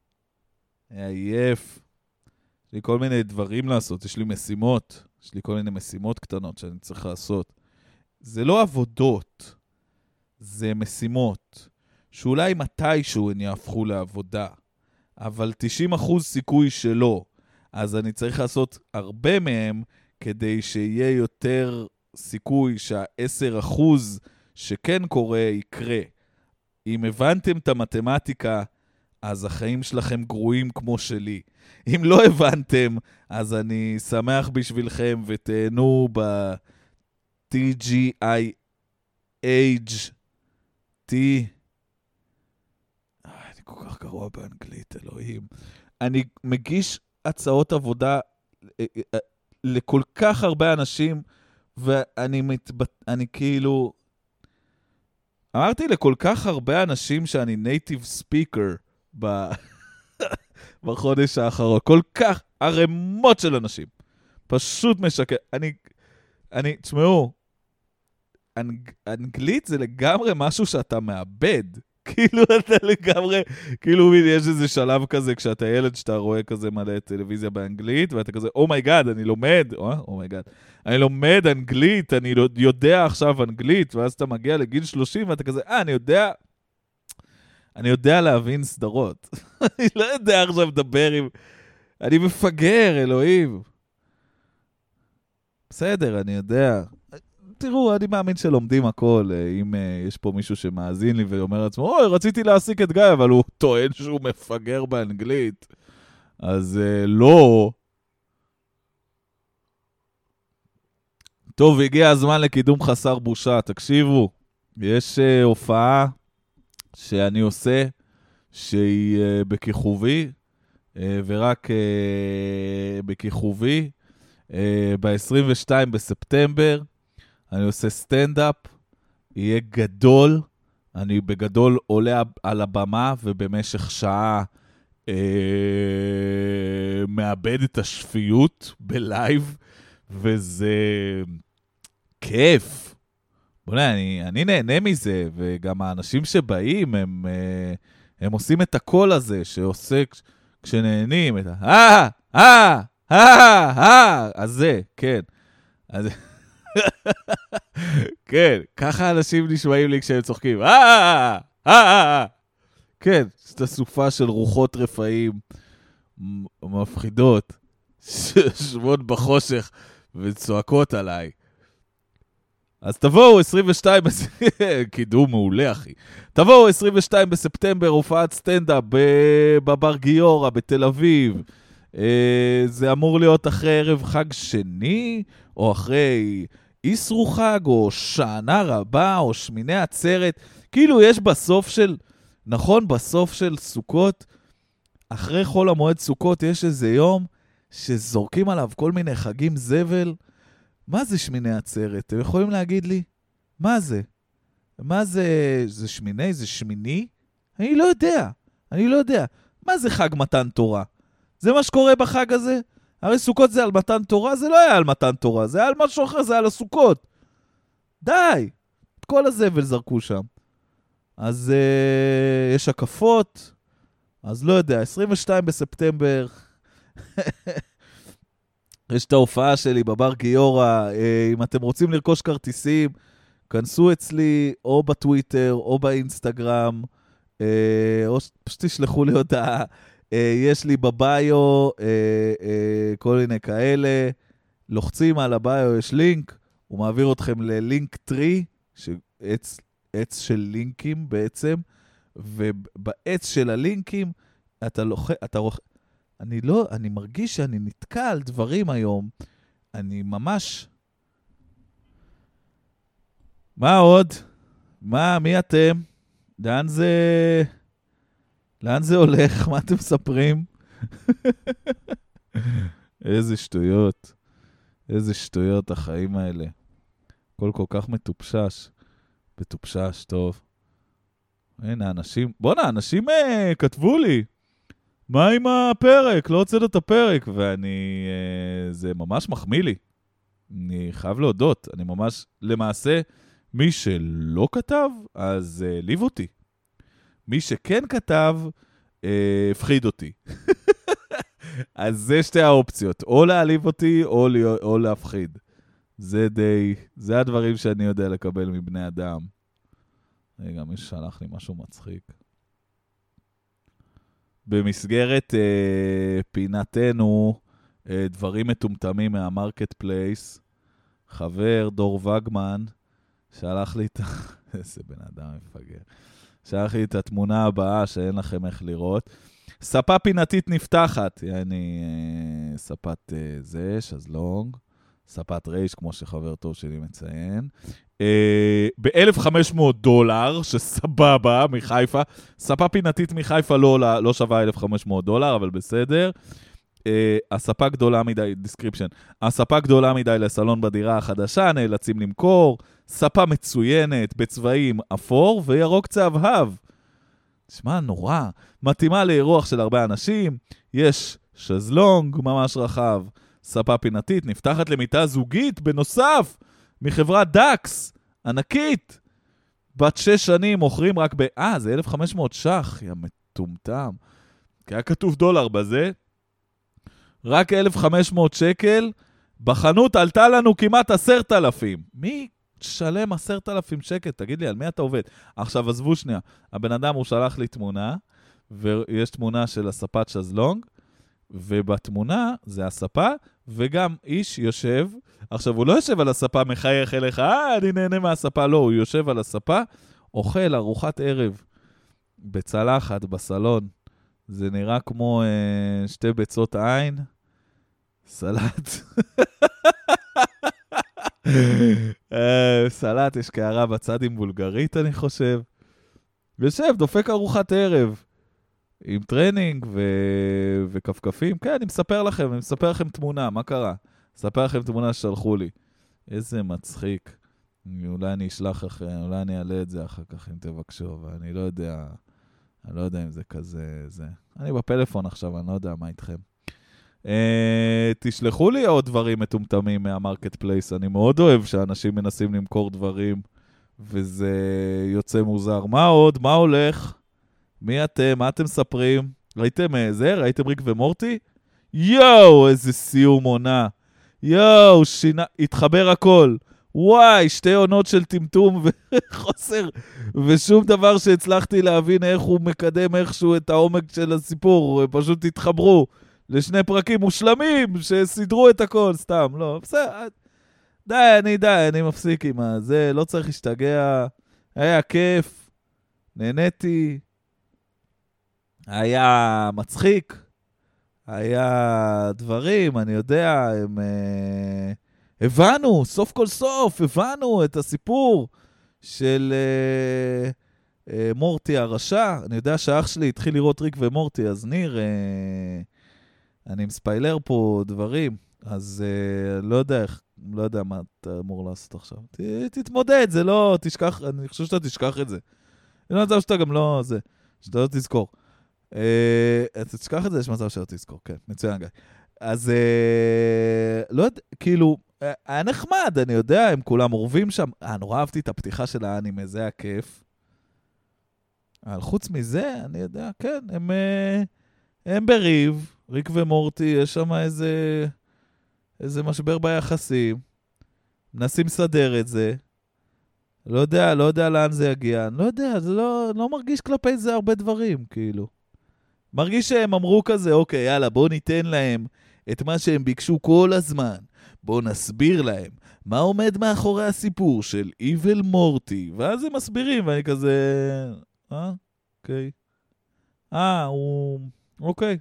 עייף. יש לי כל מיני דברים לעשות, יש לי משימות. יש לי כל מיני משימות קטנות שאני צריך לעשות. זה לא עבודות. זה משימות. שאולי מתישהו הן יהפכו לעבודה, אבל תשעים אחוז סיכוי שלא. אז אני צריך לעשות הרבה מהם, כדי שיהיה יותר סיכוי שה-עשרה אחוז שכן קורה יקרה. אם הבנתם את המתמטיקה, אז החיים שלכם גרועים כמו שלי. אם לא הבנתם, אז אני שמח בשבילכם ותהנו ב-T G I H T כל כך גרוע באנגלית, אלוהים. אני מגיש הצעות עבודה לכל כך הרבה אנשים, ואני מתבט... אני כאילו... אמרתי לכל כך הרבה אנשים שאני native speaker ב... בחודש האחרון. כל כך ערמות של אנשים. פשוט משקר. אני... אני... תשמעו, אנג... אנגלית זה לגמרי משהו שאתה מאבד. כאילו אתה לגמרי, כאילו יש איזה שלב כזה, כשאתה ילד שאתה רואה כזה מלא טלוויזיה באנגלית, ואתה כזה, אומייגאד, אני לומד, אומייגאד, אני לומד אנגלית, אני יודע עכשיו אנגלית, ואז אתה מגיע לגיל שלושים, ואתה כזה, אה, אני יודע, אני יודע להבין סדרות. אני לא יודע עכשיו לדבר עם, אני מפגר, אלוהים. בסדר, אני יודע. תראו, אני מאמין שלומדים הכל. אם uh, יש פה מישהו שמאזין לי ואומר לעצמו, אוי, רציתי להעסיק את גיא, אבל הוא טוען שהוא מפגר באנגלית. אז uh, לא. טוב, הגיע הזמן לקידום חסר בושה. תקשיבו, יש uh, הופעה שאני עושה, שהיא uh, בכיכובי, uh, ורק uh, בכיכובי, uh, ב-עשרים ושניים בספטמבר, אני עושה סטנדאפ, יהיה גדול, אני בגדול עולה על הבמה, ובמשך שעה אה, מאבד את השפיות בלייב, וזה כיף. בוא'נה, אני, אני נהנה מזה, וגם האנשים שבאים, הם, אה, הם עושים את הקול הזה, שעושה כשנהנים, את ה... אה, אה, אה, אה, אז זה, כן. אז... כן, ככה אנשים נשמעים לי כשהם צוחקים. אה, אה, אה, כן, זאת הסופה של רוחות רפאים מפחידות, ששבות בחושך וצועקות עליי. אז תבואו עשרים ושתיים, קידום מעולה אחי. תבואו עשרים ושניים בספטמבר, הופעת סטנדאפ בבר גיורא בתל אביב. זה אמור להיות אחרי ערב חג שני, או אחרי איסרו חג, או שענה רבה, או שמיני עצרת. כאילו יש בסוף של, נכון, בסוף של סוכות, אחרי חול המועד סוכות, יש איזה יום שזורקים עליו כל מיני חגים זבל. מה זה שמיני עצרת? אתם יכולים להגיד לי? מה זה? מה זה? זה שמיני? זה שמיני? אני לא יודע. אני לא יודע. מה זה חג מתן תורה? זה מה שקורה בחג הזה? הרי סוכות זה על מתן תורה, זה לא היה על מתן תורה, זה היה על משהו אחר, זה היה על הסוכות. די! את כל הזבל זרקו שם. אז uh, יש הקפות, אז לא יודע, עשרים ושניים בספטמבר, יש את ההופעה שלי בבר גיורא, אם אתם רוצים לרכוש כרטיסים, כנסו אצלי או בטוויטר או באינסטגרם, או פשוט תשלחו לי אותה, יש לי בביו כל מיני כאלה, לוחצים על הביו, יש לינק, הוא מעביר אתכם ללינק טרי, שעץ עץ של לינקים בעצם, ובעץ של הלינקים, אתה לוח... אתה רוח... אני לא, אני מרגיש שאני נתקע על דברים היום, אני ממש... מה עוד? מה, מי אתם? לאן זה... לאן זה הולך? מה אתם מספרים? איזה שטויות. איזה שטויות החיים האלה. הכל כל כך מטופשש. מטופשש, טוב. הנה, אנשים... בוא'נה, אנשים אה, כתבו לי. מה עם הפרק? לא הוצאת את הפרק. ואני... אה, זה ממש מחמיא לי. אני חייב להודות. אני ממש... למעשה, מי שלא כתב, אז אה, ליב אותי. מי שכן כתב, אה, הפחיד אותי. אז זה שתי האופציות. או להעליב אותי, או, או להפחיד. זה די... זה הדברים שאני יודע לקבל מבני אדם. רגע, מי שלח לי משהו מצחיק. במסגרת אה, פינתנו, אה, דברים מטומטמים מהמרקט פלייס, חבר דור וגמן, שלח לי את... איזה בן אדם מפגר. שלח לי את התמונה הבאה שאין לכם איך לראות. ספה פינתית נפתחת, יעני אה, ספת אה, זה, שזלונג, ספת רייש, כמו שחבר טוב שלי מציין. ב-אלף וחמש מאות דולר, שסבבה, מחיפה. ספה פינתית מחיפה לא, לא שווה אלף וחמש מאות דולר, אבל בסדר. Uh, הספה גדולה מדי, description, הספה גדולה מדי לסלון בדירה החדשה, נאלצים למכור. ספה מצוינת, בצבעים אפור וירוק צהבהב. תשמע, נורא. מתאימה לאירוח של הרבה אנשים. יש שזלונג ממש רחב. ספה פינתית, נפתחת למיטה זוגית, בנוסף. מחברת דאקס, ענקית, בת שש שנים, מוכרים רק ב... אה, זה אלף וחמש מאות שח, יא מטומטם. כי היה כתוב דולר בזה. רק אלף וחמש מאות שקל, בחנות עלתה לנו כמעט עשרת אלפים. מי שלם עשרת אלפים שקל? תגיד לי, על מי אתה עובד? עכשיו, עזבו שנייה. הבן אדם הוא שלח לי תמונה, ויש תמונה של הספת שזלונג, ובתמונה זה הספה, וגם איש יושב, עכשיו הוא לא יושב על הספה מחייך אליך, אה, אני נהנה מהספה, לא, הוא יושב על הספה, אוכל ארוחת ערב, בצלחת, בסלון, זה נראה כמו אה, שתי ביצות עין, סלט, אה, סלט, יש קערה בצד עם בולגרית, אני חושב, יושב, דופק ארוחת ערב, עם טרנינג ו- וכפכפים. כן, אני מספר לכם, אני מספר לכם תמונה, מה קרה? מספר לכם תמונה ששלחו לי. איזה מצחיק. אולי אני אשלח אחרי, אולי אני אעלה את זה אחר כך אם תבקשו, אבל אני לא יודע, אני לא יודע אם זה כזה, זה. אני בפלאפון עכשיו, אני לא יודע מה איתכם. אה, תשלחו לי עוד דברים מטומטמים מהמרקט פלייס, אני מאוד אוהב שאנשים מנסים למכור דברים, וזה יוצא מוזר. מה עוד? מה הולך? מי אתם? מה אתם מספרים? ראיתם זה? ראיתם ריק ומורטי? יואו, איזה סיום עונה. יואו, שינה, התחבר הכל. וואי, שתי עונות של טמטום וחוסר, ושום דבר שהצלחתי להבין איך הוא מקדם איכשהו את העומק של הסיפור. פשוט התחברו לשני פרקים מושלמים שסידרו את הכל, סתם. לא, בסדר. די, אני די, אני מפסיק עם זה, לא צריך להשתגע. היה כיף, נהניתי. היה מצחיק, היה דברים, אני יודע, הם, אה, הבנו, סוף כל סוף, הבנו את הסיפור של אה, אה, מורטי הרשע. אני יודע שאח שלי התחיל לראות ריק ומורטי, אז ניר, אה, אני מספיילר פה דברים, אז אה, לא יודע איך, לא יודע מה אתה אמור לעשות עכשיו. ת, תתמודד, זה לא, תשכח, אני חושב שאתה תשכח את זה. אני לא יודע שאתה גם לא, זה, שאתה לא תזכור. אתה תשכח את זה, יש מצב שאתה תזכור, כן, מצוין גיא. אז לא יודע, כאילו, היה נחמד, אני יודע, הם כולם עורבים שם. אה, נורא אהבתי את הפתיחה של האנימה, זה היה כיף. אבל חוץ מזה, אני יודע, כן, הם, הם בריב, ריק ומורטי, יש שם איזה, איזה משבר ביחסים, מנסים לסדר את זה, לא יודע, לא יודע לאן זה יגיע, אני לא יודע, זה לא, לא מרגיש כלפי זה הרבה דברים, כאילו. מרגיש שהם אמרו כזה, אוקיי, יאללה, בוא ניתן להם את מה שהם ביקשו כל הזמן, בוא נסביר להם מה עומד מאחורי הסיפור של Evil Morty, ואז הם מסבירים, ואני כזה, אה, אוקיי. אה, הוא, אוקיי.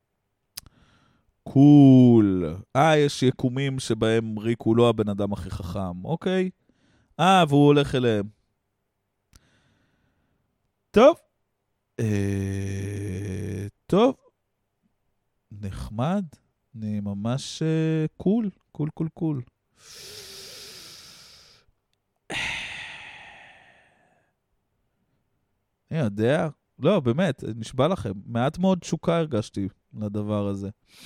קול. אה, יש יקומים שבהם ריק הוא לא הבן אדם הכי חכם, אוקיי. אה, והוא הולך אליהם. טוב. אה, טוב. נחמד. אני ממש אה, קול. קול, קול, קול. אני יודע. לא, באמת, נשבע לכם. מעט מאוד תשוקה הרגשתי לדבר הזה.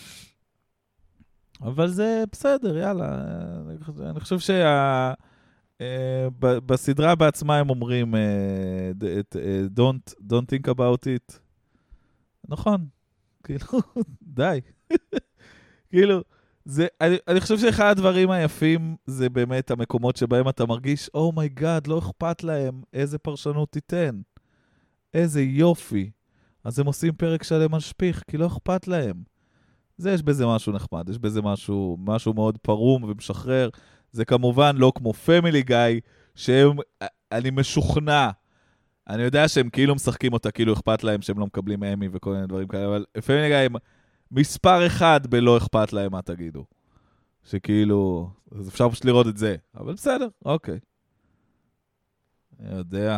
אבל זה בסדר, יאללה. אני חושב שה... בסדרה בעצמה הם אומרים don't, don't think about it. נכון. כאילו, די. כאילו, זה, אני, אני חושב שאחד הדברים היפים זה באמת המקומות שבהם אתה מרגיש, אומייגאד, לא אכפת להם איזה פרשנות תיתן. איזה יופי. אז הם עושים פרק שלם משפיך, כי לא אכפת להם. זה, יש בזה משהו נחמד, יש בזה משהו, משהו מאוד פרום ומשחרר. זה כמובן לא כמו פמילי גאי, שהם, אני משוכנע, אני יודע שהם כאילו משחקים אותה, כאילו אכפת להם שהם לא מקבלים אמי וכל מיני דברים כאלה, אבל פמילי גאי הם מספר אחד בלא אכפת להם מה תגידו. שכאילו, אז אפשר פשוט לראות את זה, אבל בסדר, אוקיי. אני יודע.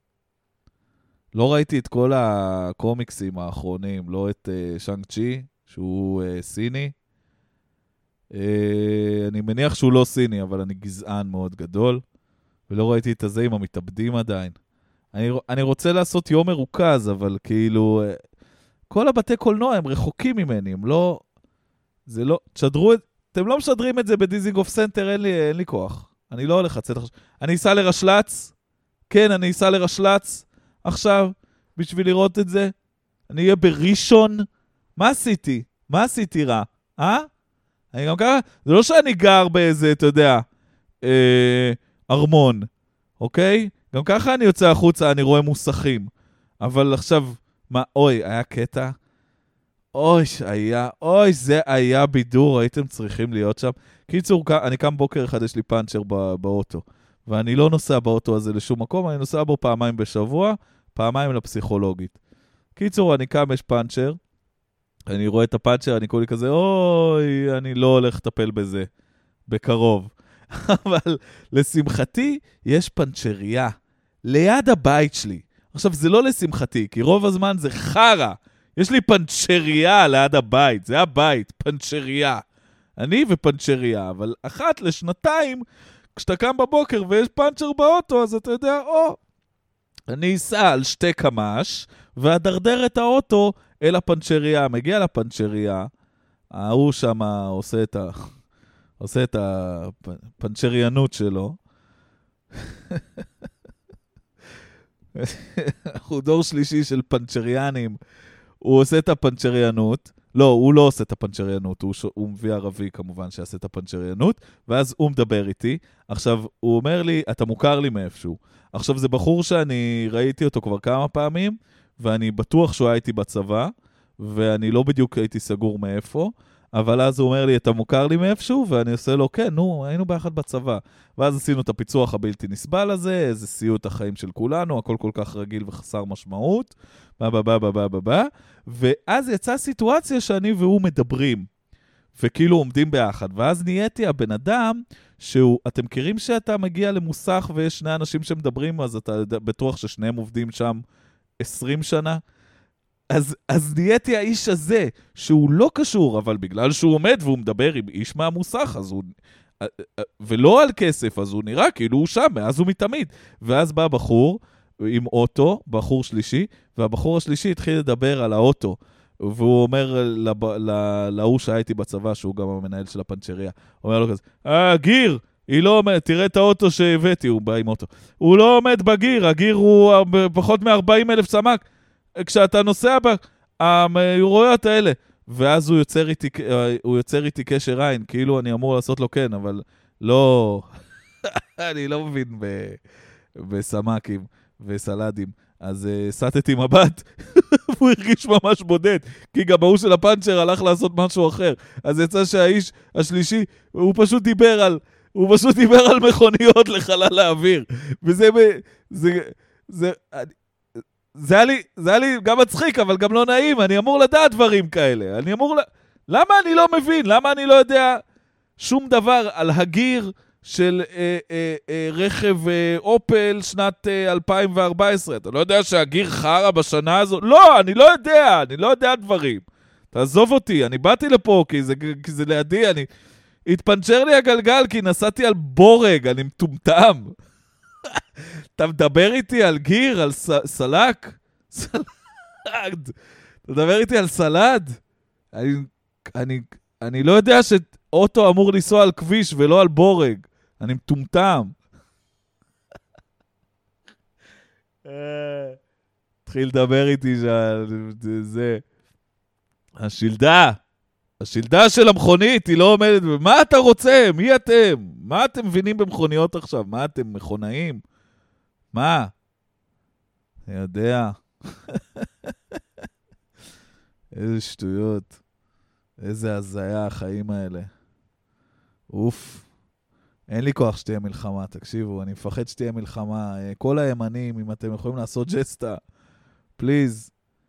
לא ראיתי את כל הקומיקסים האחרונים, לא את uh, שאנג צ'י, שהוא uh, סיני. Uh, אני מניח שהוא לא סיני, אבל אני גזען מאוד גדול, ולא ראיתי את הזה עם המתאבדים עדיין. אני, אני רוצה לעשות יום מרוכז, אבל כאילו, uh, כל הבתי קולנוע הם רחוקים ממני, הם לא, זה לא, תשדרו את, אתם לא משדרים את זה בדיזינגוף סנטר, אין לי, אין לי כוח. אני לא הולך לצאת, אני אסע לרשלץ, כן, אני אסע לרשלץ, עכשיו, בשביל לראות את זה, אני אהיה בראשון, מה עשיתי? מה עשיתי רע? אה? אני גם ככה, זה לא שאני גר באיזה, אתה יודע, אה, ארמון, אוקיי? גם ככה אני יוצא החוצה, אני רואה מוסכים. אבל עכשיו, מה, אוי, היה קטע? אוי, היה, אוי, זה היה בידור, הייתם צריכים להיות שם. קיצור, אני קם בוקר אחד, יש לי פאנצ'ר בא, באוטו, ואני לא נוסע באוטו הזה לשום מקום, אני נוסע בו פעמיים בשבוע, פעמיים לפסיכולוגית. קיצור, אני קם, יש פאנצ'ר, אני רואה את הפאנצ'ר, אני קורא לי כזה, אוי, אני לא הולך לטפל בזה, בקרוב. אבל לשמחתי, יש פאנצ'ריה, ליד הבית שלי. עכשיו, זה לא לשמחתי, כי רוב הזמן זה חרה. יש לי פאנצ'ריה ליד הבית, זה הבית, פאנצ'ריה. אני ופאנצ'ריה, אבל אחת לשנתיים, כשאתה קם בבוקר ויש פאנצ'ר באוטו, אז אתה יודע, או, אני אסע על שתי קמש, ואדרדר את האוטו אל הפאנצ'ריה, מגיע לפאנצ'ריה, ההוא שם עושה את ה... עושה את הפאנצ'ריינות שלו. הוא דור שלישי של פאנצ'ריינים, הוא עושה את הפאנצ'ריינות, לא, הוא לא עושה את הפאנצ'ריינות, הוא, ש... הוא מביא ערבי כמובן שעשה את הפאנצ'ריינות, ואז הוא מדבר איתי, עכשיו הוא אומר לי, אתה מוכר לי מאיפשהו, עכשיו זה בחור שאני ראיתי אותו כבר כמה פעמים, ואני בטוח שהוא היה איתי בצבא, ואני לא בדיוק הייתי סגור מאיפה, אבל אז הוא אומר לי, אתה מוכר לי מאיפשהו? ואני עושה לו, כן, נו, היינו ביחד בצבא. ואז עשינו את הפיצוח הבלתי נסבל הזה, איזה סיוט החיים של כולנו, הכל כל כך רגיל וחסר משמעות, בא, בא, בא, בא, בא, בא, בא. ואז יצאה סיטואציה שאני והוא מדברים, וכאילו עומדים ביחד. ואז נהייתי הבן אדם, שהוא, אתם מכירים שאתה מגיע למוסך ויש שני אנשים שמדברים, אז אתה בטוח ששניהם עובדים שם עשרים שנה? אז, אז נהייתי האיש הזה, שהוא לא קשור, אבל בגלל שהוא עומד והוא מדבר עם איש מהמוסך, אז הוא, ולא על כסף, אז הוא נראה כאילו הוא שם, מאז הוא מתמיד. ואז בא בחור עם אוטו, בחור שלישי, והבחור השלישי התחיל לדבר על האוטו, והוא אומר להוא שהייתי בצבא, שהוא גם המנהל של הפנצ'ריה, הוא אומר לו כזה, אה, גיר, היא לא עומד, תראה את האוטו שהבאתי, הוא בא עם אוטו. הוא לא עומד בגיר, הגיר הוא פחות מ-ארבעים אלף סמ"ק, כשאתה נוסע ב... המאירויות האלה. ואז הוא יוצר איתי, הוא יוצר איתי קשר עין, כאילו אני אמור לעשות לו כן, אבל לא, אני לא מבין ב, בסמקים וסלדים. אז uh, סטתי מבט, והוא הרגיש ממש בודד, כי גם ההוא של הפאנצ'ר הלך לעשות משהו אחר. אז יצא שהאיש השלישי, הוא פשוט דיבר על, הוא פשוט דיבר על מכוניות לחלל האוויר. וזה, זה, זה, אני, זה היה לי, זה היה לי גם מצחיק, אבל גם לא נעים. אני אמור לדעת דברים כאלה. אני אמור, למה אני לא מבין? למה אני לא יודע שום דבר על הגיר של אה, אה, אה, רכב אה, אופל שנת אה, אלפיים וארבע עשרה? אתה לא יודע שהגיר חרה בשנה הזו? לא, אני לא יודע, אני לא יודע דברים. תעזוב אותי, אני באתי לפה כי זה, כי זה לידי, אני... התפנצ'ר לי הגלגל כי נסעתי על בורג, אני מטומטם. אתה מדבר איתי על גיר, על ס... סלק? סלד. אתה מדבר איתי על סלד? אני, אני, אני לא יודע שאוטו אמור לנסוע על כביש ולא על בורג. אני מטומטם. התחיל לדבר איתי שזה... השלדה. השלדה של המכונית היא לא עומדת. מה אתה רוצה? מי אתם? מה אתם מבינים במכוניות עכשיו? מה אתם מכונאים? מה? אני יודע. איזה שטויות. איזה הזיה החיים האלה. אוף. אין לי כוח שתהיה מלחמה, תקשיבו, אני מפחד שתהיה מלחמה. כל הימנים, אם אתם יכולים לעשות ג'סטה, פליז,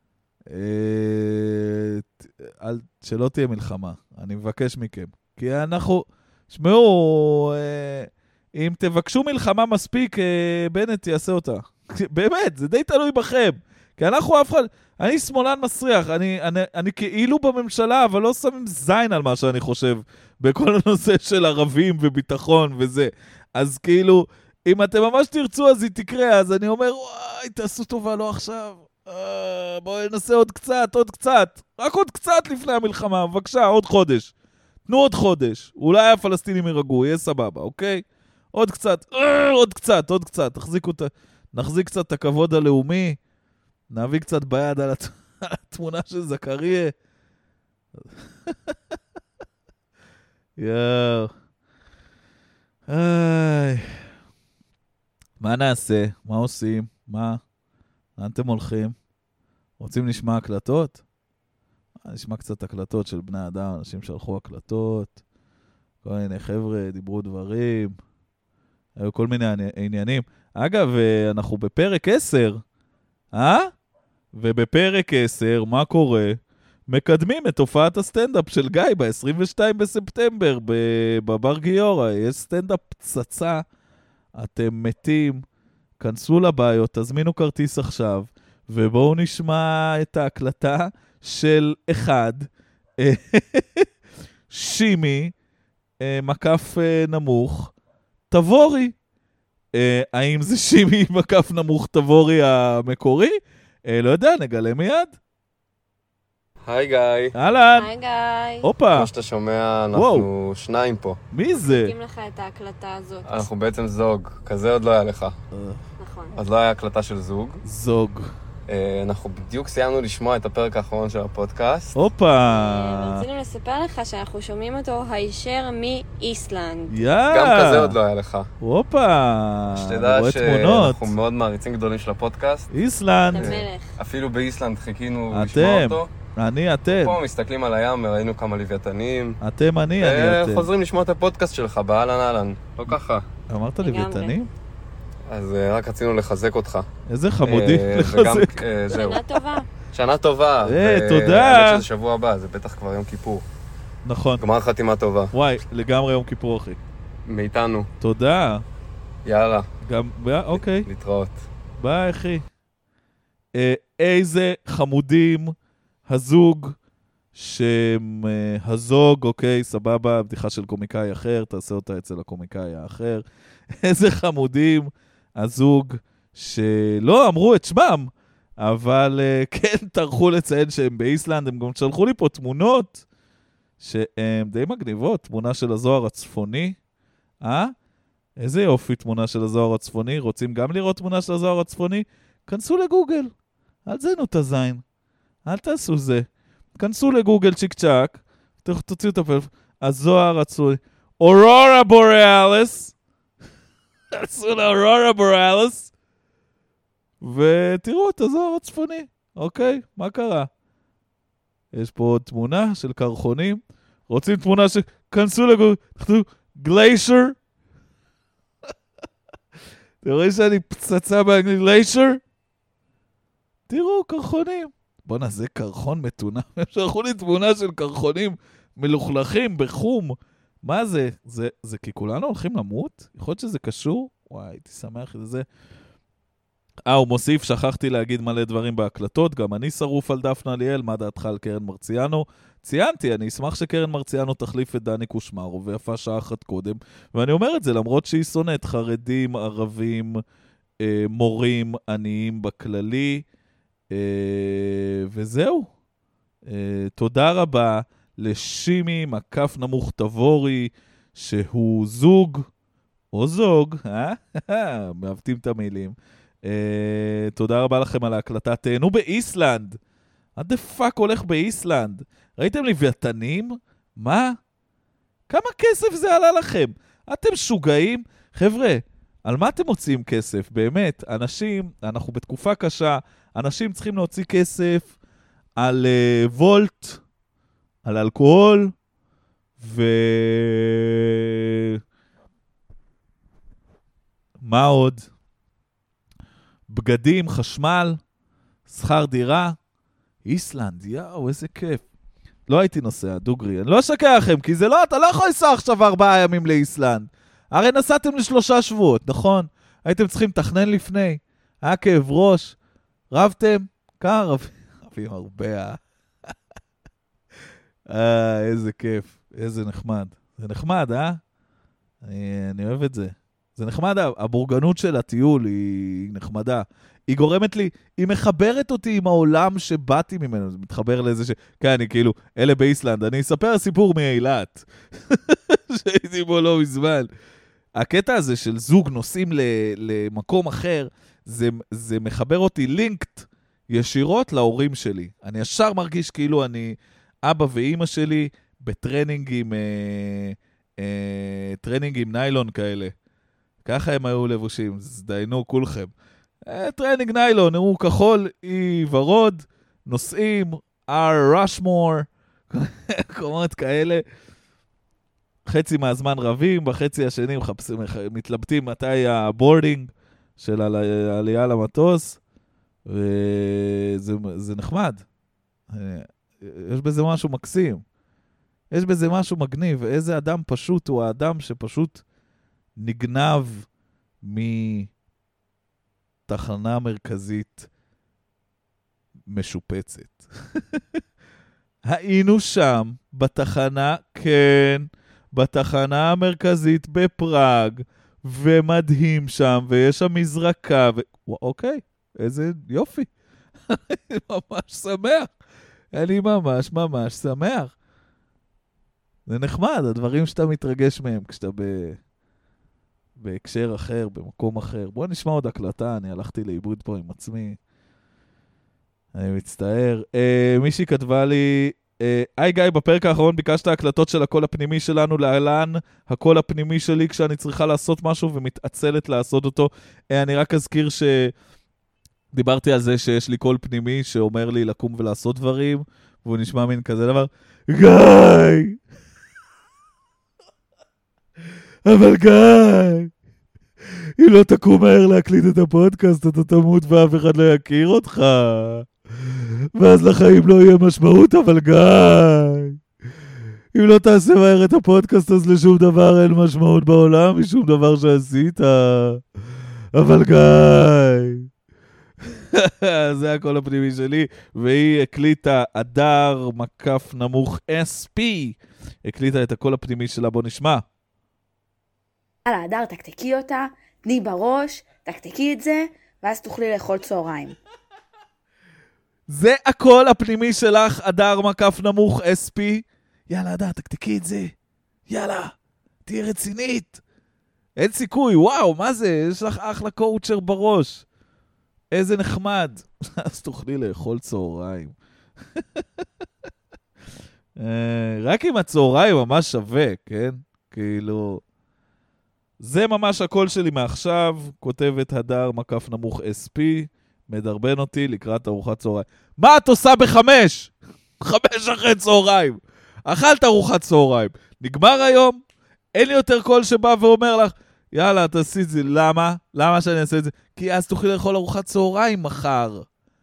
אל, שלא תהיה מלחמה. אני מבקש מכם. כי אנחנו, שמעו, אם תבקשו מלחמה מספיק, בנט יעשה אותה. באמת, זה די תלוי בכם. כי אנחנו אף אחד, אני שמאלן מסריח, אני, אני, אני כאילו בממשלה, אבל לא שמים זין על מה שאני חושב, בכל הנושא של ערבים וביטחון וזה. אז כאילו, אם אתם ממש תרצו אז היא תקרה, אז אני אומר, וואי, תעשו טובה, לא עכשיו. אה, בואו ננסה עוד קצת, עוד קצת. רק עוד קצת לפני המלחמה, בבקשה, עוד חודש. תנו עוד חודש. אולי הפלסטינים ירגעו, יהיה סבבה, אוקיי? עוד קצת, אה, עוד קצת, עוד קצת. תחזיקו, נחזיק קצת את הכבוד הלאומי. נביא קצת ביד על התמונה של זכריה. יואו. איי. מה נעשה? מה עושים? מה? לאן אתם הולכים? רוצים לשמוע הקלטות? נשמע קצת הקלטות של בני אדם, אנשים שלחו הקלטות, כל מיני חבר'ה דיברו דברים, היו כל מיני עניינים. אגב, אנחנו בפרק עשר, אה? ובפרק עשר, מה קורה? מקדמים את הופעת הסטנדאפ של גיא ב-עשרים ושניים בספטמבר בבר גיורא. יש סטנדאפ פצצה, אתם מתים, כנסו לבעיות, תזמינו כרטיס עכשיו, ובואו נשמע את ההקלטה של אחד, שימי, מקף נמוך, תבורי. האם זה שימי מקף נמוך תבורי המקורי? לא יודע, נגלה מיד. היי גיא. אהלן. היי גיא. הופה. כמו שאתה שומע, אנחנו שניים פה. מי זה? נקים לך את ההקלטה הזאת. אנחנו בעצם זוג, כזה עוד לא היה לך. נכון. עוד לא היה הקלטה של זוג. זוג. אנחנו בדיוק סיימנו לשמוע את הפרק האחרון של הפודקאסט. הופה. רצינו לספר לך שאנחנו שומעים אותו הישר מאיסלנד. יאה. גם כזה עוד לא היה לך. הופה. שתדע שאנחנו מאוד מעריצים גדולים של הפודקאסט. איסלנד. אתה מלך. אפילו באיסלנד חיכינו לשמוע אותו. אני, אתם. פה מסתכלים על הים, ראינו כמה לוויתנים. אתם, אני, אני, אתם. וחוזרים לשמוע את הפודקאסט שלך, באלן אלן. לא ככה. אמרת לוויתנים? אז רק רצינו לחזק אותך. איזה חמודי לחזק. שנה טובה. שנה טובה. תודה. האמת שזה שבוע הבא, זה בטח כבר יום כיפור. נכון. גמר חתימה טובה. וואי, לגמרי יום כיפור, אחי. מאיתנו. תודה. יאללה. גם, אוקיי. להתראות. ביי, אחי. איזה חמודים הזוג שהזוג, אוקיי, סבבה, בדיחה של קומיקאי אחר, תעשה אותה אצל הקומיקאי האחר. איזה חמודים הזוג שלא אמרו את שמם, אבל כן טרחו לציין שהם באיסלנד. הם גם שלחו לי פה תמונות שהן די מגניבות. תמונה של הזוהר הצפוני. אה? איזה יופי תמונה של הזוהר הצפוני. רוצים גם לראות תמונה של הזוהר הצפוני? כנסו לגוגל. על זה נו תזיין. אל תעשו זה. כנסו לגוגל צ'יק צ'ק, תוציאו את הפלאפון, הזוהר רצוי, אורורה בוריאלס, תעשו לאורורה בוריאלס, ותראו את הזוהר הצפוני, אוקיי? מה קרה? יש פה עוד תמונה של קרחונים, רוצים תמונה של, כנסו לגוגל, תכתבו, גליישר, אתם רואים שאני פצצה באנגלית, גליישר? תראו, קרחונים. בוא נעשה קרחון מתונה. הם שלחו לי תמונה של קרחונים מלוכלכים בחום. מה זה? זה, זה כי כולנו הולכים למות? יכול להיות שזה קשור? וואי, הייתי שמח לזה. אה, הוא מוסיף, שכחתי להגיד מלא דברים בהקלטות. גם אני שרוף על דפנה ליאל. מה דעתך על קרן מרציאנו? ציינתי, אני אשמח שקרן מרציאנו תחליף את דני קושמרו, ויפה שעה אחת קודם. ואני אומר את זה למרות שהיא שונאת חרדים, ערבים, אה, מורים, עניים בכללי. Uh, וזהו. Uh, תודה רבה לשימי מקף נמוך תבורי, שהוא זוג, או זוג, אה? מעוותים את המילים. Uh, תודה רבה לכם על ההקלטה. תהנו באיסלנד. מה דה פאק הולך באיסלנד? ראיתם לוויתנים? מה? כמה כסף זה עלה לכם? אתם שוגעים? חבר'ה, על מה אתם מוצאים כסף? באמת, אנשים, אנחנו בתקופה קשה, אנשים צריכים להוציא כסף על uh, וולט, על אלכוהול, ו... מה עוד? בגדים, חשמל, שכר דירה, איסלנד, יאו, איזה כיף. לא הייתי נוסע, דוגרי, אני לא אשקע לכם, כי זה לא, אתה לא יכול לנסוע עכשיו ארבעה ימים לאיסלנד. הרי נסעתם לשלושה שבועות, נכון? הייתם צריכים לתכנן לפני, היה כאב ראש, רבתם? כמה רבים? רבים הרבה, אה? אה, איזה כיף, איזה נחמד. זה נחמד, אה? אני, אני אוהב את זה. זה נחמד, הבורגנות של הטיול היא נחמדה. היא גורמת לי, היא מחברת אותי עם העולם שבאתי ממנו. זה מתחבר לאיזה ש... כן, אני כאילו, אלה באיסלנד. אני אספר סיפור מאילת. שהייתי בו לא מזמן. הקטע הזה של זוג נוסעים למקום אחר, זה, זה מחבר אותי לינקט ישירות להורים שלי. אני ישר מרגיש כאילו אני אבא ואימא שלי בטרנינג עם, אה, אה, טרנינג עם ניילון כאלה. ככה הם היו לבושים, דיינו כולכם. אה, טרנינג ניילון, הוא כחול, אי ורוד, נוסעים, אר רשמור, קומות כאלה. חצי מהזמן רבים, בחצי השני מחפשים, מתלבטים מתי הבורדינג של העלייה למטוס, וזה זה נחמד. יש בזה משהו מקסים. יש בזה משהו מגניב. איזה אדם פשוט הוא האדם שפשוט נגנב מתחנה מרכזית משופצת. היינו שם בתחנה, כן, בתחנה המרכזית בפראג, ומדהים שם, ויש שם מזרקה, ו... אוקיי, איזה יופי. אני ממש שמח. אני ממש ממש שמח. זה נחמד, הדברים שאתה מתרגש מהם, כשאתה ב... בהקשר אחר, במקום אחר. בוא נשמע עוד הקלטה, אני הלכתי לאיבוד פה עם עצמי. אני מצטער. אה, מישהי כתבה לי, היי גיא, בפרק האחרון ביקשת הקלטות של הקול הפנימי שלנו להלן, הקול הפנימי שלי כשאני צריכה לעשות משהו ומתעצלת לעשות אותו. אני רק אזכיר שדיברתי על זה שיש לי קול פנימי שאומר לי לקום ולעשות דברים, והוא נשמע מין כזה דבר, גיא! אבל גיא! אם לא תקום מהר להקליט את הפודקאסט, אתה תמות ואף אחד לא יכיר אותך. ואז לחיים לא יהיה משמעות, אבל גיא, אם לא תעשה מהר את הפודקאסט, אז לשום דבר אין משמעות בעולם, משום דבר שעשית. אבל גיא. זה הקול הפנימי שלי, והיא הקליטה אדר מקף נמוך אס פי, הקליטה את הקול הפנימי שלה, בוא נשמע. הלאה, אדר, תקתקי אותה, תני בראש, תקתקי את זה, ואז תוכלי לאכול צהריים. זה הקול הפנימי שלך, אדר מקף נמוך אס פי. יאללה, אדר, תקתקי את זה. יאללה, תהיה רצינית. אין סיכוי, וואו, מה זה? יש לך אחלה קואוצ'ר בראש. איזה נחמד. אז תוכלי לאכול צהריים. רק עם הצהריים ממש שווה, כן? כאילו... זה ממש הקול שלי מעכשיו, כותבת הדר מקף נמוך אס פי, מדרבן אותי לקראת ארוחת צהריים. מה את עושה בחמש? חמש אחרי צהריים. אכלת ארוחת צהריים. נגמר היום? אין לי יותר קול שבא ואומר לך, יאללה, תעשי את זה. למה? למה שאני אעשה את זה? כי אז תוכלי לאכול ארוחת צהריים מחר.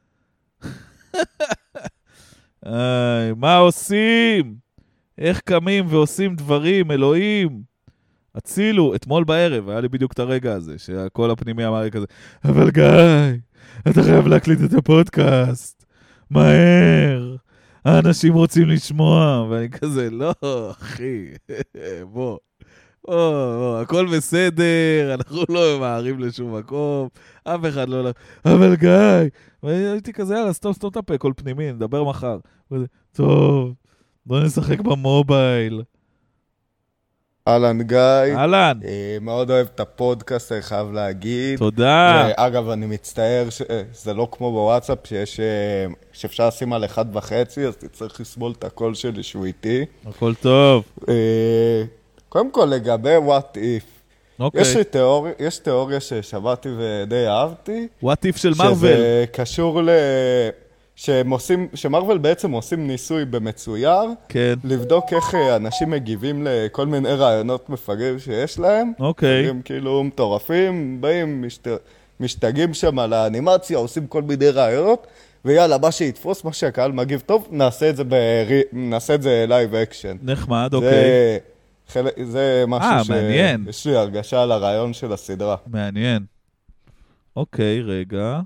איי, מה עושים? איך קמים ועושים דברים, אלוהים? הצילו, אתמול בערב, היה לי בדיוק את הרגע הזה, שהכל הפנימי אמר לי כזה, אבל גיא, אתה חייב להקליט את הפודקאסט, מהר, האנשים רוצים לשמוע, ואני כזה, לא, אחי, בוא, בוא, בוא, הכל בסדר, אנחנו לא ממהרים לשום מקום, אף אחד לא, אבל גיא, והייתי כזה, יאללה, סתום, סתום את הפה, כל פנימי, נדבר מחר, טוב, בוא נשחק במובייל, אהלן גיא, אהלן, מאוד אוהב את הפודקאסט, אני חייב להגיד. תודה. אגב, אני מצטער שזה לא כמו בוואטסאפ, שאפשר לשים על אחד וחצי, אז תצטרך לסבול את הקול שלי שהוא איתי. הכל טוב. קודם כל, לגבי what if, אוקיי. יש תיאוריה ששמעתי ודי אהבתי. what if של מרוול. שזה קשור ל... שהם עושים, שמרוול בעצם עושים ניסוי במצויר, כן. לבדוק איך אנשים מגיבים לכל מיני רעיונות מפגרים שיש להם. אוקיי. הם כאילו מטורפים, באים, משת, משתגעים שם על האנימציה, עושים כל מיני רעיונות, ויאללה, מה שיתפוס, מה שהקהל מגיב טוב, נעשה את זה, ברי, נעשה את זה לייב אקשן. נחמד, זה, אוקיי. חל... זה משהו 아, מעניין. שיש לי הרגשה על הרעיון של הסדרה. מעניין. אוקיי, רגע.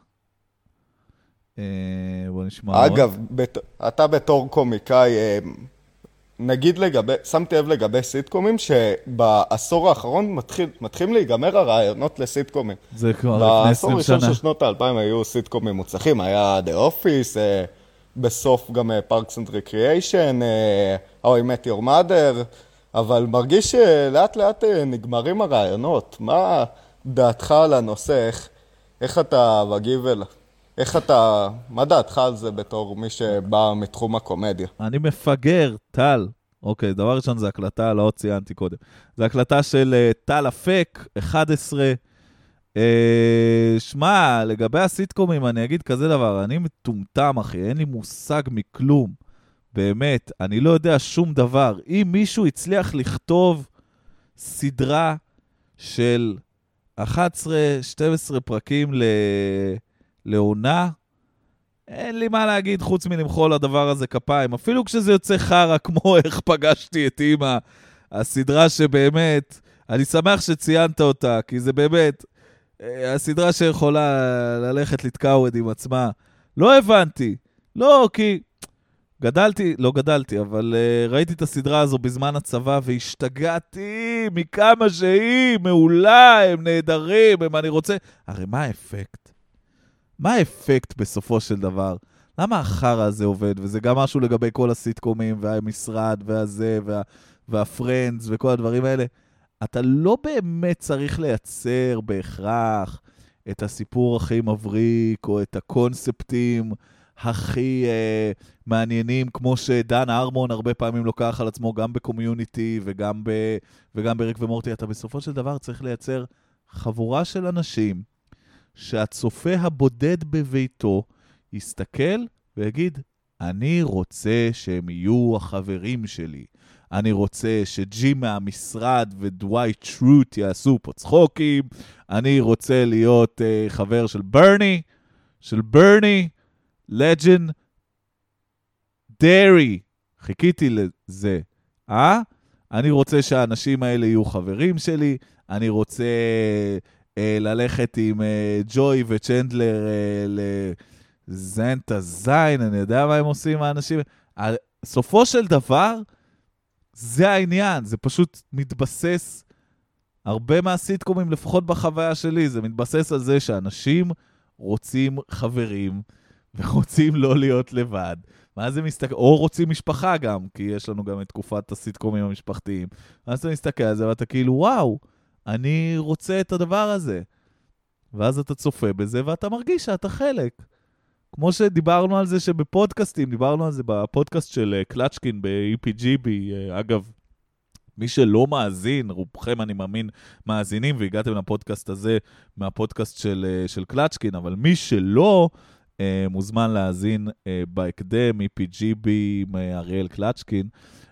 בוא נשמע. אגב, בת... אתה בתור קומיקאי, נגיד לגבי, שמתי לב לגבי סיטקומים, שבעשור האחרון מתחיל, מתחילים להיגמר הרעיונות לסיטקומים. זה כבר לפני עשרים שנה. בעשור ראשון של שנות האלפיים היו סיטקומים מוצלחים, היה The Office, בסוף גם Parks and Recreation, How I Met Your Mother, אבל מרגיש שלאט לאט נגמרים הרעיונות. מה דעתך על הנושא? איך, איך אתה מגיב אליו? איך אתה, מה דעתך על זה בתור מי שבא מתחום הקומדיה? אני מפגר, טל. אוקיי, דבר ראשון זה הקלטה, לא ציינתי קודם. זה הקלטה של טל אפק, אחת עשרה. אה, שמה, לגבי הסיטקומים, אני אגיד כזה דבר, אני מטומטם, אחי, אין לי מושג מכלום. באמת, אני לא יודע שום דבר. אם מישהו הצליח לכתוב סדרה של אחת עשרה שתים עשרה פרקים ל... לעונה, אין לי מה להגיד חוץ מלמחול לדבר הזה כפיים, אפילו כשזה יוצא חרה כמו איך פגשתי את אמא, הסדרה שבאמת, אני שמח שציינת אותה, כי זה באמת, הסדרה שיכולה ללכת לתקעוד עם עצמה, לא הבנתי, לא, כי גדלתי, לא גדלתי, אבל uh, ראיתי את הסדרה הזו בזמן הצבא, והשתגעתי מכמה שהיא, מעולה, הם נהדרים, הם אני רוצה, הרי מה האפקט? מה האפקט בסופו של דבר? למה החרא הזה עובד? וזה גם משהו לגבי כל הסיטקומים, והמשרד, והזה, וה, והפרנדס, וכל הדברים האלה. אתה לא באמת צריך לייצר בהכרח את הסיפור הכי מבריק, או את הקונספטים הכי אה, מעניינים, כמו שדן ארמון הרבה פעמים לוקח על עצמו, גם בקומיוניטי, וגם, ב, וגם בריק ומורטי. אתה בסופו של דבר צריך לייצר חבורה של אנשים, שהצופה הבודד בביתו יסתכל ויגיד, אני רוצה שהם יהיו החברים שלי. אני רוצה שג'ים מהמשרד ודווייט שרוט יעשו פה צחוקים. אני רוצה להיות uh, חבר של ברני, של ברני, לג'נד, דרי. חיכיתי לזה. אה? אני רוצה שהאנשים האלה יהיו חברים שלי. אני רוצה... ללכת עם ג'וי וצ'נדלר לזנטה זין, אני יודע מה הם עושים האנשים. סופו של דבר, זה העניין, זה פשוט מתבסס, הרבה מהסיטקומים, לפחות בחוויה שלי, זה מתבסס על זה שאנשים רוצים חברים, ורוצים לא להיות לבד. מה זה מסתכל? או רוצים משפחה גם, כי יש לנו גם את תקופת הסיטקומים המשפחתיים. אז אתה מסתכל על זה, ואתה כאילו, וואו, אני רוצה את הדבר הזה. ואז אתה צופה בזה, ואתה מרגיש שאתה חלק. כמו שדיברנו על זה שבפודקאסטים, דיברנו על זה בפודקאסט של קלצ'קין ב-אי פי ג'י בי, אגב, מי שלא מאזין, רובכם אני מאמין מאזינים, והגעתם לפודקאסט הזה מהפודקאסט של, של קלצ'קין, אבל מי שלא אה, מוזמן להאזין אה, בהקדם, אי פי ג'י בי עם אריאל קלצ'קין.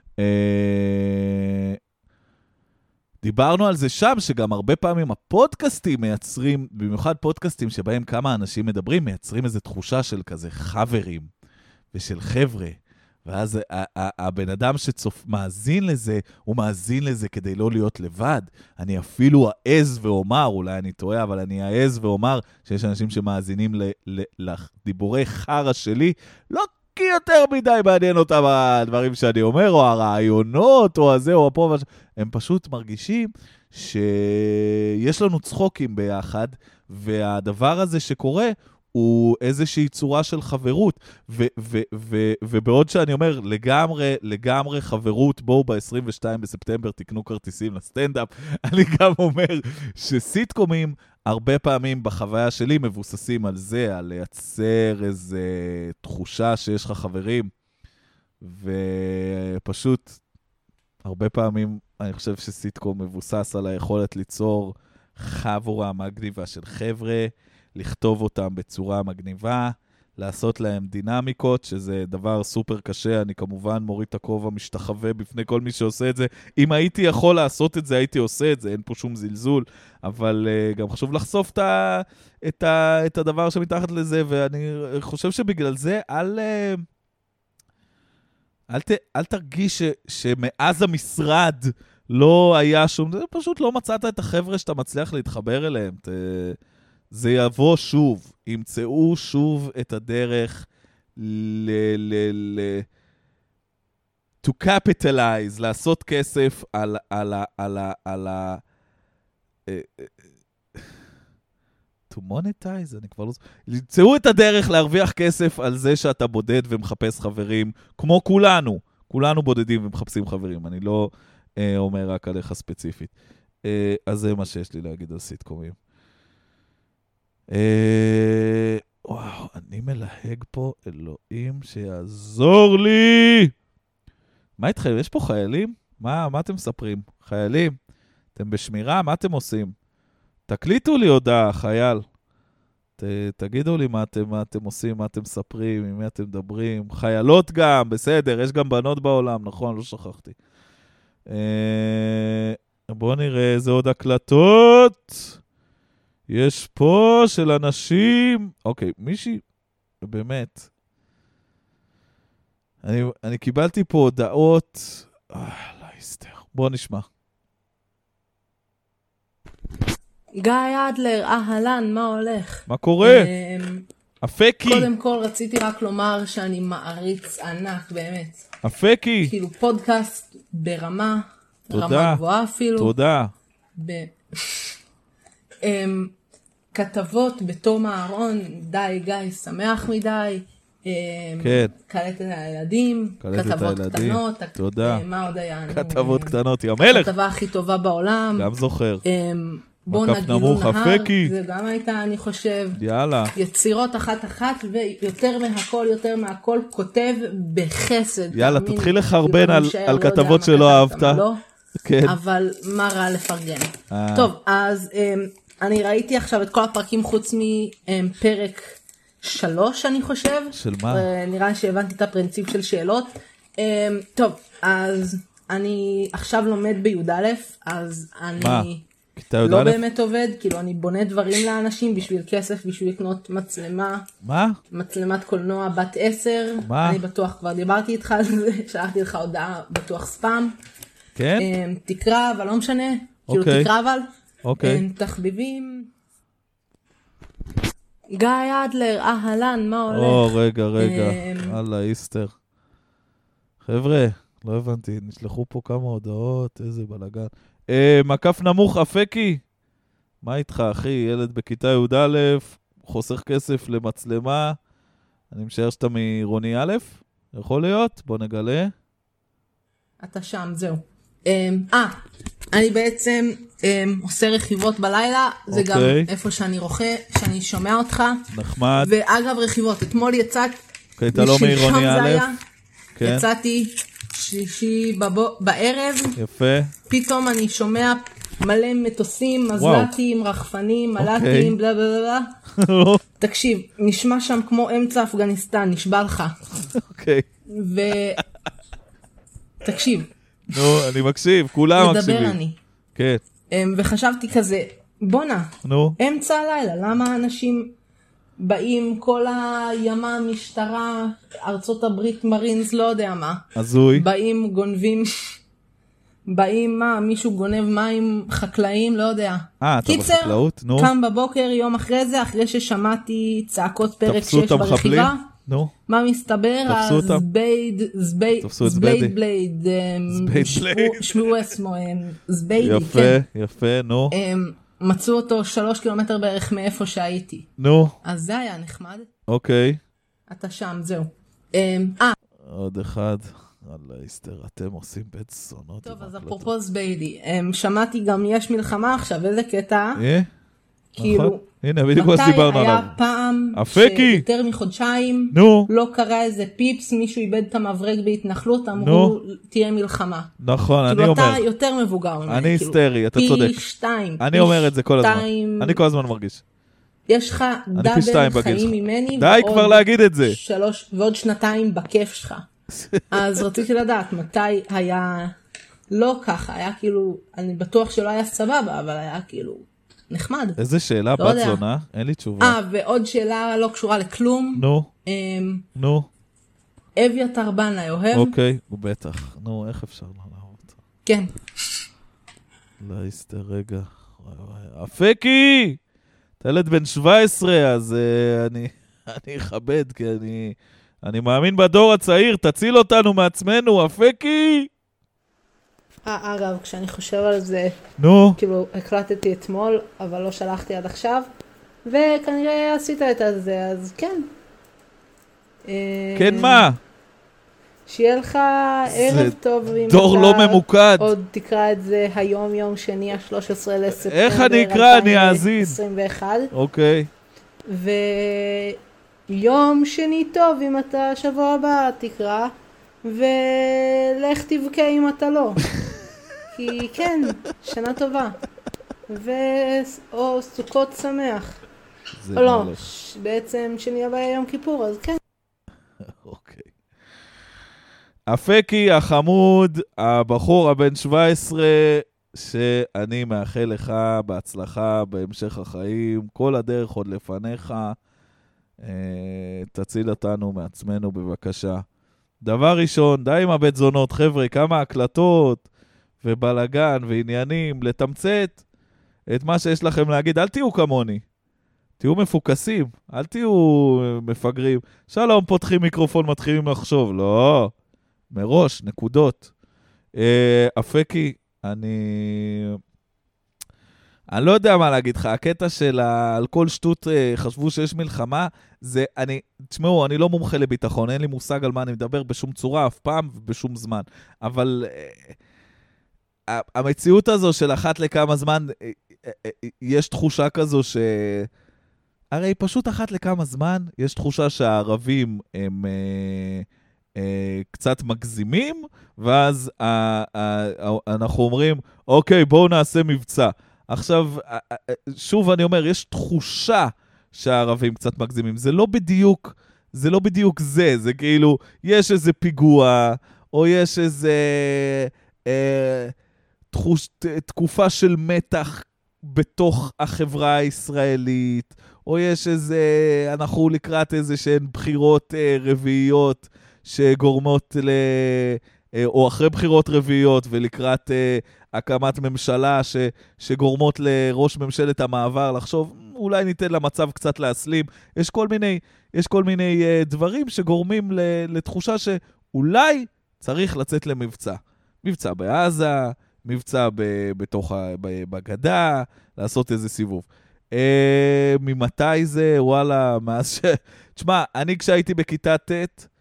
אה, דיברנו על זה שם, שגם הרבה פעמים הפודקאסטים מייצרים, במיוחד פודקאסטים שבהם כמה אנשים מדברים, מייצרים איזו תחושה של כזה חברים ושל חבר'ה. ואז הבן אדם שמאזין לזה, הוא מאזין לזה כדי לא להיות לבד. אני אפילו אעז ואומר, אולי אני טועה, אבל אני אעז ואומר שיש אנשים שמאזינים לדיבורי חרה שלי, לא כי יותר מדי מעניין אותם הדברים שאני אומר, או הרעיונות, או הזה, או הפה, הם פשוט מרגישים שיש לנו צחוקים ביחד, והדבר הזה שקורה, הוא איזושהי צורה של חברות, ו- ו- ו- ובעוד שאני אומר, לגמרי, לגמרי חברות, בואו ב-עשרים ושניים בספטמבר תקנו כרטיסים לסטנדאפ, אני גם אומר שסיטקומים, הרבה פעמים בחוויה שלי מבוססים על זה, על לייצר איזו תחושה שיש לך חברים, ופשוט, הרבה פעמים אני חושב שסיטקום מבוסס על היכולת ליצור חבורה מגניבה של חבר'ה, לכתוב אותם בצורה מגניבה, לעשות להם דינמיקות, שזה דבר סופר קשה, אני כמובן מוריד את הכובע, משתחווה בפני כל מי שעושה את זה. אם הייתי יכול לעשות את זה, הייתי עושה את זה, אין פה שום זלזול, אבל uh, גם חשוב לחשוף את, ה, את, ה, את הדבר שמתחת לזה, ואני חושב שבגלל זה, אל, uh, אל, ת, אל תרגיש ש, שמאז המשרד לא היה שום, זה פשוט לא מצאת את החבר'ה שאתה מצליח להתחבר אליהם, ת... זה יבוא שוב, ימצאו שוב את הדרך ל... ל... ל... to capitalize, לעשות כסף על על ה... על ה... על ה... to monetize, אני כבר לא... ימצאו את הדרך להרוויח כסף על זה שאתה בודד ומחפש חברים, כמו כולנו. כולנו בודדים ומחפשים חברים. אני לא אה, אומר רק עליך ספציפית. אה, אז זה מה שיש לי להגיד על סיטקומים. אה, וואו, אני מלהג פה, אלוהים שיעזור לי. מה איתכם? יש פה חיילים? מה, מה אתם מספרים? חיילים? אתם בשמירה? מה אתם עושים? תקליטו לי הודעה, חייל. ת, תגידו לי מה אתם, מה אתם עושים, מה אתם מספרים, עם מי אתם מדברים. חיילות גם, בסדר, יש גם בנות בעולם, נכון? לא שכחתי. אה, בואו נראה איזה עוד הקלטות. יש פה של אנשים, אוקיי, מישהי, באמת, אני, אני קיבלתי פה הודעות, אה, לא יסתר, בוא נשמע. גיא אדלר, אהלן, מה הולך? מה קורה? אפקי. קודם כל רציתי רק לומר שאני מעריץ ענק, באמת. אפקי. כאילו פודקאסט ברמה, תודה. רמה גבוהה אפילו. תודה. ב... כתבות בתום הארון, די גיא, שמח מדי. כן. קלטת הילדים, כתבות קטנות. תודה. מה עוד היה? כתבות קטנות, יא מלך. הכתבה הכי טובה בעולם. גם זוכר. בוא נגילו נהר, זה גם הייתה, אני חושב. יאללה. יצירות אחת אחת, ויותר מהכל, יותר מהכל, כותב בחסד. יאללה, תתחיל לחרבן על, על כתבות שלא אהבת. לא, כן. אבל מה רע לפרגן. טוב, אז אני ראיתי עכשיו את כל הפרקים חוץ מפרק שלוש, אני חושב. של מה? נראה שהבנתי את הפרינציפ של שאלות. טוב, אז אני עכשיו לומד בי"א, אז אני... מה? לא באמת עובד, כאילו אני בונה דברים לאנשים בשביל כסף, בשביל לקנות מצלמה. מה? מצלמת קולנוע בת עשר. מה? אני בטוח כבר דיברתי איתך על זה, שלחתי לך הודעה, בטוח ספאם. כן? תקרא, אבל לא משנה. כאילו תקרא אבל. אוקיי. תחביבים. גיא אדלר, אהלן, מה הולך? או, רגע, רגע. הלאה, איסטר. חבר'ה, לא הבנתי, נשלחו פה כמה הודעות, איזה בלגן. מקף נמוך, אפקי. מה איתך, אחי? ילד בכיתה י"א, חוסך כסף למצלמה. אני משער שאתה מרוני א', יכול להיות? בוא נגלה. אתה שם, זהו. אה, אני בעצם עושה רכיבות בלילה, זה גם איפה שאני רוחה, שאני שומע אותך. נחמד. ואגב רכיבות, אתמול יצאת, אתה לא מעירוני א', יצאתי שלישי בערב. יפה. פתאום אני שומע מלא מטוסים, מזל"טים, רחפנים, מל"טים, בלה בלה בלה. תקשיב, נשמע שם כמו אמצע אפגניסטן, נשבע לך. אוקיי. ו... תקשיב. נו, אני מקשיב, כולם מקשיבים. לדבר אני. כן. וחשבתי כזה, בונה, נו. אמצע הלילה, למה אנשים באים, כל הימה, משטרה, ארצות הברית, מרינס, לא יודע מה. הזוי. באים, גונבים, באים מה, מישהו גונב מים חקלאים, לא יודע. אה, אתה בחקלאות? נו. קם בבוקר, יום אחרי זה, אחרי ששמעתי צעקות פרק שש ברכיבה. נו. מה מסתבר? תפסו אותם. זבייד, זבייד, זבייד בלייד, שמו אסמו, זביידי, יפה, יפה, נו. מצאו אותו שלוש קילומטר בערך מאיפה שהייתי. נו. אז זה היה נחמד. אוקיי. אתה שם, זהו. אה. עוד אחד. אללה, הסתר, אתם עושים בית זונות. טוב, אז אפרופו זביידי. שמעתי גם יש מלחמה עכשיו, איזה קטע. אה? כאילו, הנה, בדיוק מה שדיברנו עליו. מתי היה פעם אפקי. שיותר מחודשיים, נו. לא קרה איזה פיפס, מישהו איבד את המברג בהתנחלות, אמרו, תהיה מלחמה. נכון, אני כאילו אומר. אתה יותר מבוגר ממני. אני היסטרי, אתה צודק. פי שתיים. אני אומר את זה כל הזמן. אני כל הזמן מרגיש. יש לך דאבל חיים ממני. די כבר להגיד את זה. שלוש, ועוד שנתיים בכיף שלך. אז רציתי לדעת מתי היה לא ככה, היה כאילו, אני בטוח שלא היה סבבה, אבל היה כאילו נחמד. איזה שאלה, בת זונה? אין לי תשובה. אה, ועוד שאלה לא קשורה לכלום. נו, נו. אביתר בנאי אוהב? אוקיי, הוא בטח. נו, איך אפשר לא לאהוב אותו? כן. לא יסתר רגע. אפקי! אתה ילד בן שבע עשרה, אז אני אכבד, כי אני... אני מאמין בדור הצעיר, תציל אותנו מעצמנו, אפקי! אה, אגב, כשאני חושב על זה, נו. כאילו, הקלטתי אתמול, אבל לא שלחתי עד עכשיו, וכנראה עשית את זה, אז כן. כן, מה? שיהיה לך ערב טוב, אם דור לא ממוקד. עוד תקרא את זה היום, יום שני, ה-שלושה עשר לספטמבר, איך אני אקרא? אני אאזין. אלפיים עשרים ואחת. אוקיי. ו... יום שני טוב אם אתה שבוע הבא תקרא, ולך תבכה אם אתה לא. כי כן, שנה טובה. ו... או סוכות שמח. או לא, ש... בעצם שני הבא יום כיפור, אז כן. אוקיי. אפקי החמוד, הבחור הבן שבע עשרה, שאני מאחל לך בהצלחה בהמשך החיים, כל הדרך עוד לפניך. תציל אותנו מעצמנו בבקשה. דבר ראשון, די עם הבית זונות, חבר'ה, כמה הקלטות ובלגן ועניינים, לתמצת את מה שיש לכם להגיד. אל תהיו כמוני, תהיו מפוקסים, אל תהיו מפגרים. שלום, פותחים מיקרופון, מתחילים לחשוב. לא, מראש, נקודות. אפקי, אני... אני לא יודע מה להגיד לך, הקטע של על כל שטות חשבו שיש מלחמה, זה, אני, תשמעו, אני לא מומחה לביטחון, אין לי מושג על מה אני מדבר בשום צורה, אף פעם ובשום זמן, אבל המציאות הזו של אחת לכמה זמן, יש תחושה כזו ש... הרי פשוט אחת לכמה זמן, יש תחושה שהערבים הם... קצת מגזימים, ואז אנחנו אומרים, אוקיי, בואו נעשה מבצע. עכשיו, שוב אני אומר, יש תחושה שהערבים קצת מגזימים. זה לא בדיוק, זה לא בדיוק זה. זה כאילו, יש איזה פיגוע, או יש איזה אה, תחוש, תקופה של מתח בתוך החברה הישראלית, או יש איזה, אנחנו לקראת איזה שהן בחירות אה, רביעיות שגורמות ל... או אחרי בחירות רביעיות ולקראת uh, הקמת ממשלה ש, שגורמות לראש ממשלת המעבר לחשוב, אולי ניתן למצב קצת להסלים. יש כל מיני, יש כל מיני uh, דברים שגורמים ל, לתחושה שאולי צריך לצאת למבצע. מבצע בעזה, מבצע ב, בתוך ה, ב, בגדה, לעשות איזה סיבוב. Uh, ממתי זה? וואלה, מאז ש... תשמע, אני כשהייתי בכיתה ט',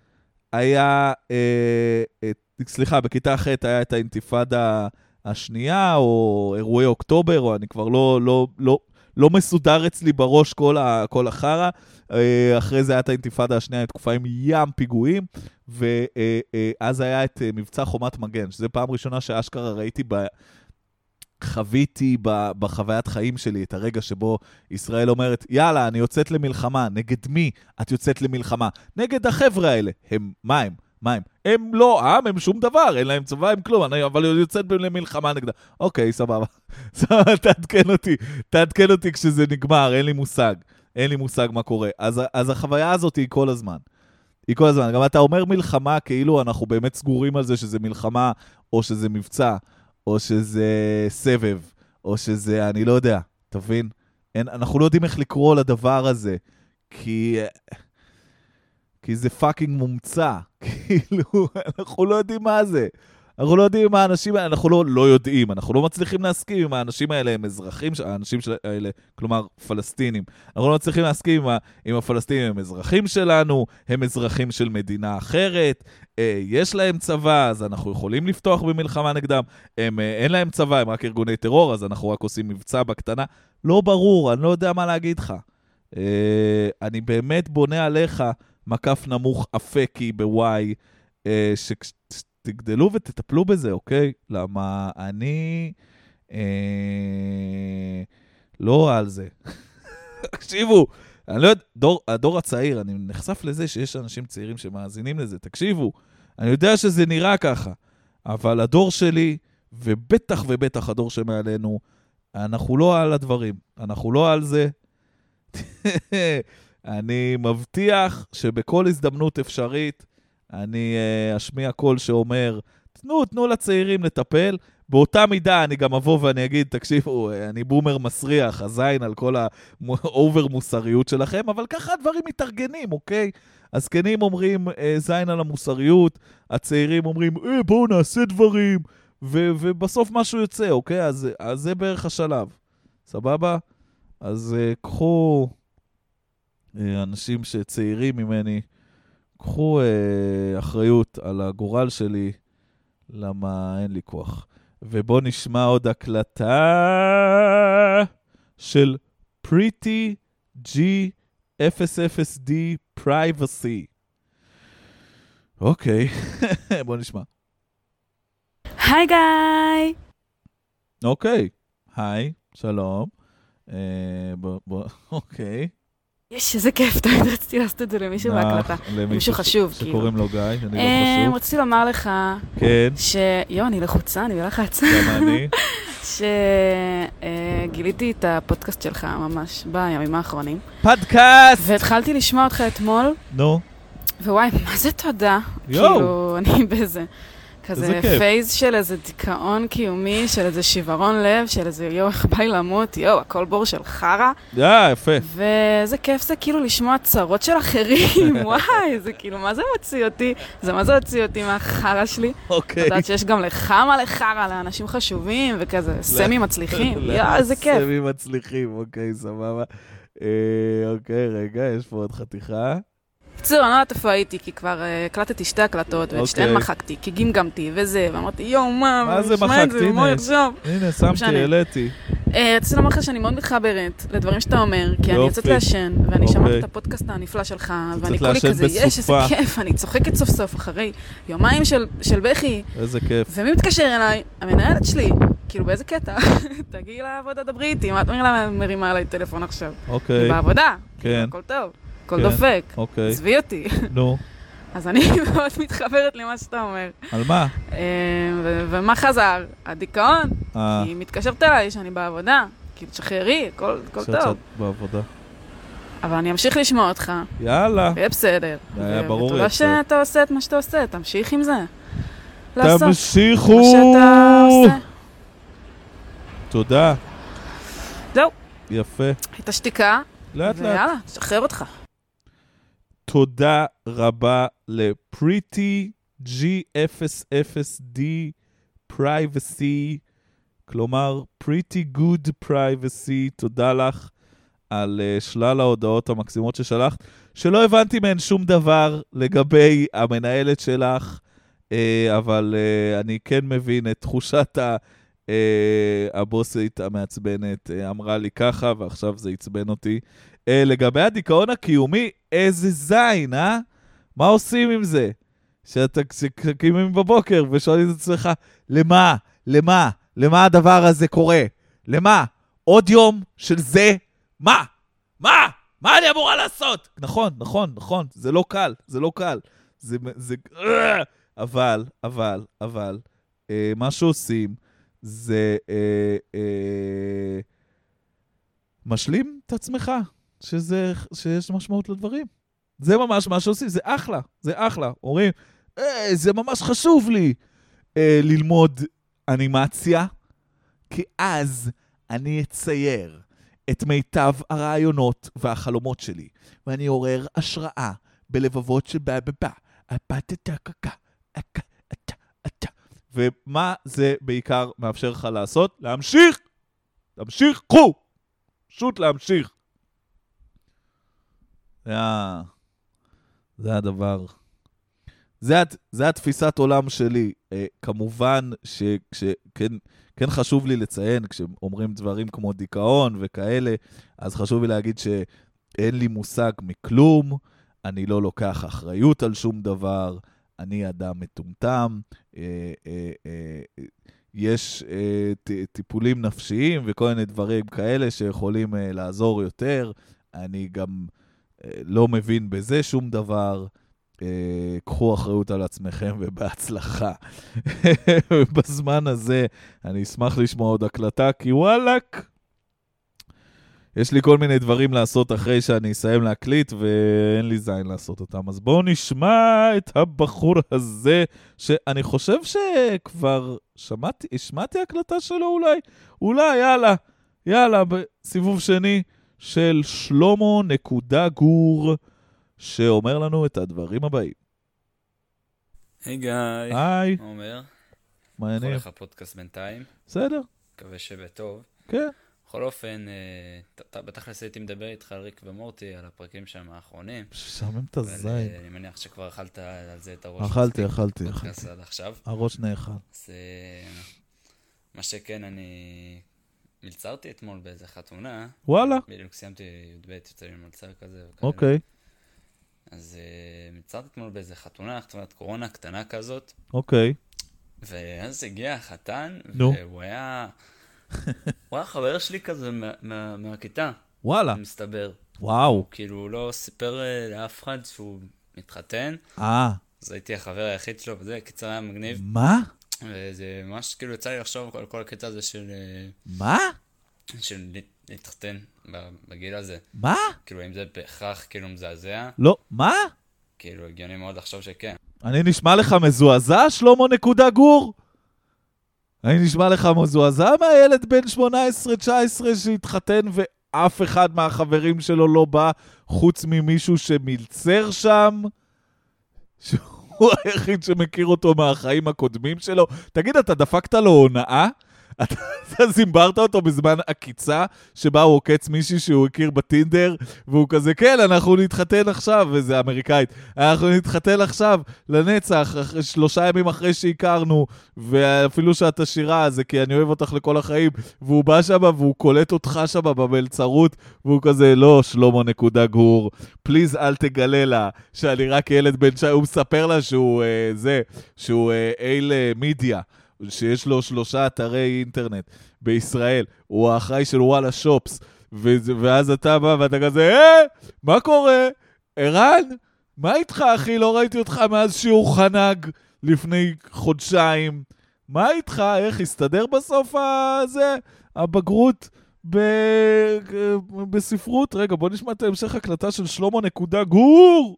היה, אה, אה, סליחה, בכיתה ח' היה את האינתיפאדה השנייה, או אירועי אוקטובר, או אני כבר לא, לא, לא, לא מסודר אצלי בראש כל, ה, כל החרה. אה, אחרי זה היה את האינתיפאדה השנייה, תקופה עם ים פיגועים, ואז אה, אה, היה את אה, מבצע חומת מגן, שזו פעם ראשונה שאשכרה ראיתי ב... חוויתי בחוויית חיים שלי את הרגע שבו ישראל אומרת, יאללה, אני יוצאת למלחמה. נגד מי את יוצאת למלחמה? נגד החבר'ה האלה. הם, מה הם? מה הם? הם לא עם, הם שום דבר, אין להם צבא, הם כלום, אני, אבל יוצאת למלחמה נגדה. אוקיי, סבבה. תעדכן אותי, תעדכן אותי כשזה נגמר, אין לי מושג. אין לי מושג מה קורה. אז, אז החוויה הזאת היא כל הזמן. היא כל הזמן. גם אתה אומר מלחמה, כאילו אנחנו באמת סגורים על זה שזה מלחמה, או שזה מבצע. או שזה סבב, או שזה, אני לא יודע, תבין? אין, אנחנו לא יודעים איך לקרוא לדבר הזה, כי, כי זה פאקינג מומצא, כאילו, אנחנו לא יודעים מה זה. אנחנו לא יודעים מה האנשים האלה, אנחנו לא, לא יודעים, אנחנו לא מצליחים להסכים אם האנשים האלה הם אזרחים, האנשים האלה, כלומר פלסטינים, אנחנו לא מצליחים להסכים אם, אם הפלסטינים הם אזרחים שלנו, הם אזרחים של מדינה אחרת, אה, יש להם צבא, אז אנחנו יכולים לפתוח במלחמה נגדם, הם, אה, אין להם צבא, הם רק ארגוני טרור, אז אנחנו רק עושים מבצע בקטנה, לא ברור, אני לא יודע מה להגיד לך. אה, אני באמת בונה עליך מקף נמוך אפקי בוואי, אה, ש... תגדלו ותטפלו בזה, אוקיי? למה אני אה, לא על זה. תקשיבו, אני לא יודע, דור, הדור הצעיר, אני נחשף לזה שיש אנשים צעירים שמאזינים לזה, תקשיבו, אני יודע שזה נראה ככה, אבל הדור שלי, ובטח ובטח הדור שמעלינו, אנחנו לא על הדברים, אנחנו לא על זה. אני מבטיח שבכל הזדמנות אפשרית, אני uh, אשמיע קול שאומר, תנו, תנו לצעירים לטפל, באותה מידה אני גם אבוא ואני אגיד, תקשיבו, אני בומר מסריח, הזין על כל האובר מוסריות שלכם, אבל ככה הדברים מתארגנים, אוקיי? הזקנים אומרים, uh, זין על המוסריות, הצעירים אומרים, אה, בואו נעשה דברים, ו- ובסוף משהו יוצא, אוקיי? אז, אז זה בערך השלב, סבבה? אז uh, קחו uh, אנשים שצעירים ממני, קחו אה, אחריות על הגורל שלי, למה אין לי כוח. ובוא נשמע עוד הקלטה של Pretty G אפס אפס די Privacy. אוקיי, בוא נשמע. היי גיא! אוקיי, היי, שלום. אה, בוא, בוא, אוקיי. יש, איזה כיף, תמיד רציתי לעשות את זה למישהו בהקלטה. למישהו חשוב, כאילו. שקוראים לו גיא, אני לא חשוב. רציתי לומר לך, כן. שיו, אני לחוצה, אני בלחץ. גם אני. שגיליתי את הפודקאסט שלך ממש בימים האחרונים. פודקאסט! והתחלתי לשמוע אותך אתמול. נו. ווואי, מה זה תודה? יואו. כאילו, אני באיזה... כזה פייז של איזה דיכאון קיומי, של איזה שיוורון לב, של איזה יו, איך בא לי למות, יו, הכל בור של חרה. יא, יפה. ואיזה כיף זה כאילו לשמוע צרות של אחרים, וואי, זה כאילו, מה זה מוציא אותי? זה מה זה מוציא אותי מהחרה שלי? אוקיי. יודעת שיש גם לך מה לחרה, לאנשים חשובים, וכזה סמי מצליחים, יו, איזה כיף. סמי מצליחים, אוקיי, סבבה. אוקיי, רגע, יש פה עוד חתיכה. בצור, אני לא יודעת איפה הייתי, כי כבר הקלטתי שתי הקלטות, ואת שתיהן מחקתי, כי גמגמתי וזה, ואמרתי, יואו, מה, מה זה מחקתי? הנה, שמתי, העליתי. רציתי לומר לך שאני מאוד מתחברת לדברים שאתה אומר, כי אני יוצאת לעשן, ואני שמעתי את הפודקאסט הנפלא שלך, ואני כולי כזה, יש איזה כיף, אני צוחקת סוף סוף אחרי יומיים של בכי. איזה כיף. ומי מתקשר אליי? המנהלת שלי, כאילו באיזה קטע, תגיעי לעבודה, דברי איתי, מה את מרימה עליי טלפון עכשיו? אוקיי. בעבודה, הכל טוב. הכל דופק, צבי אותי. נו. אז אני מאוד מתחברת למה שאתה אומר. על מה? ומה חזר? הדיכאון. היא מתקשרת אליי שאני בעבודה. כאילו תשחררי, הכל טוב. שאת בעבודה. אבל אני אמשיך לשמוע אותך. יאללה. יהיה בסדר. היה ברור. ותודה שאתה עושה את מה שאתה עושה. תמשיך עם זה. תמשיכו. מה שאתה עושה. תודה. זהו. יפה. הייתה שתיקה. לאט לאט. ויאללה, שחרר אותך. תודה רבה ל-Pretty G אפס אפס די Privacy, כלומר Pretty Good Privacy, תודה לך על uh, שלל ההודעות המקסימות ששלחת, שלא הבנתי מהן שום דבר לגבי המנהלת שלך, אבל אני כן מבין את תחושת הבוסית המעצבנת, אמרה לי ככה, ועכשיו זה יצבן אותי. לגבי הדיכאון הקיומי, איזה זין, אה? מה עושים עם זה? שאתה קמים בבוקר ושואלים את עצמך, למה? למה? למה הדבר הזה קורה? למה? עוד יום של זה? מה? מה? מה אני אמורה לעשות? נכון, נכון, נכון, זה לא קל, זה לא קל. זה, זה, אבל, אבל, אבל, אה, מה שעושים זה אה, אה, משלים את עצמך, שזה, שיש משמעות לדברים. זה ממש מה שעושים, זה אחלה, זה אחלה. אומרים, אה, זה ממש חשוב לי אה, ללמוד אנימציה, כי אז אני אצייר את מיטב הרעיונות והחלומות שלי, ואני עורר השראה בלבבות של בבבה, הפתתקקה, אקה, אתה, אתה. ומה זה בעיקר מאפשר לך לעשות? להמשיך! להמשיך, קחו! פשוט להמשיך. זה, זה הדבר. זה, זה התפיסת עולם שלי. אה, כמובן שכן כן חשוב לי לציין, כשאומרים דברים כמו דיכאון וכאלה, אז חשוב לי להגיד שאין לי מושג מכלום, אני לא לוקח אחריות על שום דבר, אני אדם מטומטם, אה, אה, אה, יש אה, ט, טיפולים נפשיים וכל מיני דברים כאלה שיכולים אה, לעזור יותר, אני גם אה, לא מבין בזה שום דבר, אה, קחו אחריות על עצמכם ובהצלחה. בזמן הזה אני אשמח לשמוע עוד הקלטה, כי וואלק, יש לי כל מיני דברים לעשות אחרי שאני אסיים להקליט, ואין לי זין לעשות אותם. אז בואו נשמע את הבחור הזה, שאני חושב שכבר שמעתי, השמעתי הקלטה שלו אולי, אולי, יאללה, יאללה, בסיבוב שני של שלמה נקודה גור, שאומר לנו את הדברים הבאים. היי גיא. היי. מה אומר? מה העניין? יכול לך פודקאסט בינתיים. בסדר. מקווה שבטוב. כן. בכל אופן, אתה בטח הייתי מדבר איתך על ריק ומורטי, על הפרקים שם האחרונים. ששמם את הזין. אני מניח שכבר אכלת על זה את הראש. אכלתי, אכלתי. פודקאסט עד עכשיו. הראש נאכל. אז מה שכן, אני מלצרתי אתמול באיזה חתונה. וואלה. בדיוק סיימתי י"ב, יוצא לי מלצר כזה. אוקיי. אז מלצרתי אתמול באיזה חתונה, חתונת קורונה קטנה כזאת. אוקיי. ואז הגיע החתן, נו. והוא היה... הוא היה חבר שלי כזה מה, מה, מהכיתה. וואלה. מסתבר. וואו. הוא כאילו לא סיפר לאף אחד שהוא מתחתן. אה. אז הייתי החבר היחיד שלו, וזה קיצר היה מגניב. מה? וזה ממש כאילו יצא לי לחשוב על כל הקטע הזה של... מה? של להתחתן בגיל הזה. מה? כאילו אם זה בהכרח כאילו מזעזע. לא, מה? כאילו הגיוני מאוד לחשוב שכן. אני נשמע לך מזועזע, שלמה נקודה גור? אני נשמע לך מזועזע מהילד בן שמונה עשרה תשע עשרה שהתחתן ואף אחד מהחברים שלו לא בא חוץ ממישהו שמלצר שם? שהוא היחיד שמכיר אותו מהחיים הקודמים שלו? תגיד, אתה דפקת לו הונאה? אתה זימברת אותו בזמן עקיצה שבה הוא עוקץ מישהי שהוא הכיר בטינדר והוא כזה, כן, אנחנו נתחתן עכשיו, וזה אמריקאית, אנחנו נתחתן עכשיו לנצח, שלושה ימים אחרי שהכרנו, ואפילו שאת עשירה, זה כי אני אוהב אותך לכל החיים, והוא בא שם והוא קולט אותך שם במלצרות, והוא כזה, לא, שלמה נקודה גור, פליז אל תגלה לה שאני רק ילד בן שי, הוא מספר לה שהוא אה, זה, שהוא אה, אייל מידיה, שיש לו שלושה אתרי אינטרנט בישראל, הוא האחראי של וואלה שופס, ואז אתה בא ואתה כזה, אה, מה קורה? ערן? מה איתך אחי? לא ראיתי אותך מאז שיעור חנג לפני חודשיים. מה איתך? איך הסתדר בסוף הזה? הבגרות ב... בספרות? רגע, בוא נשמע את המשך הקלטה של שלמה נקודה גור.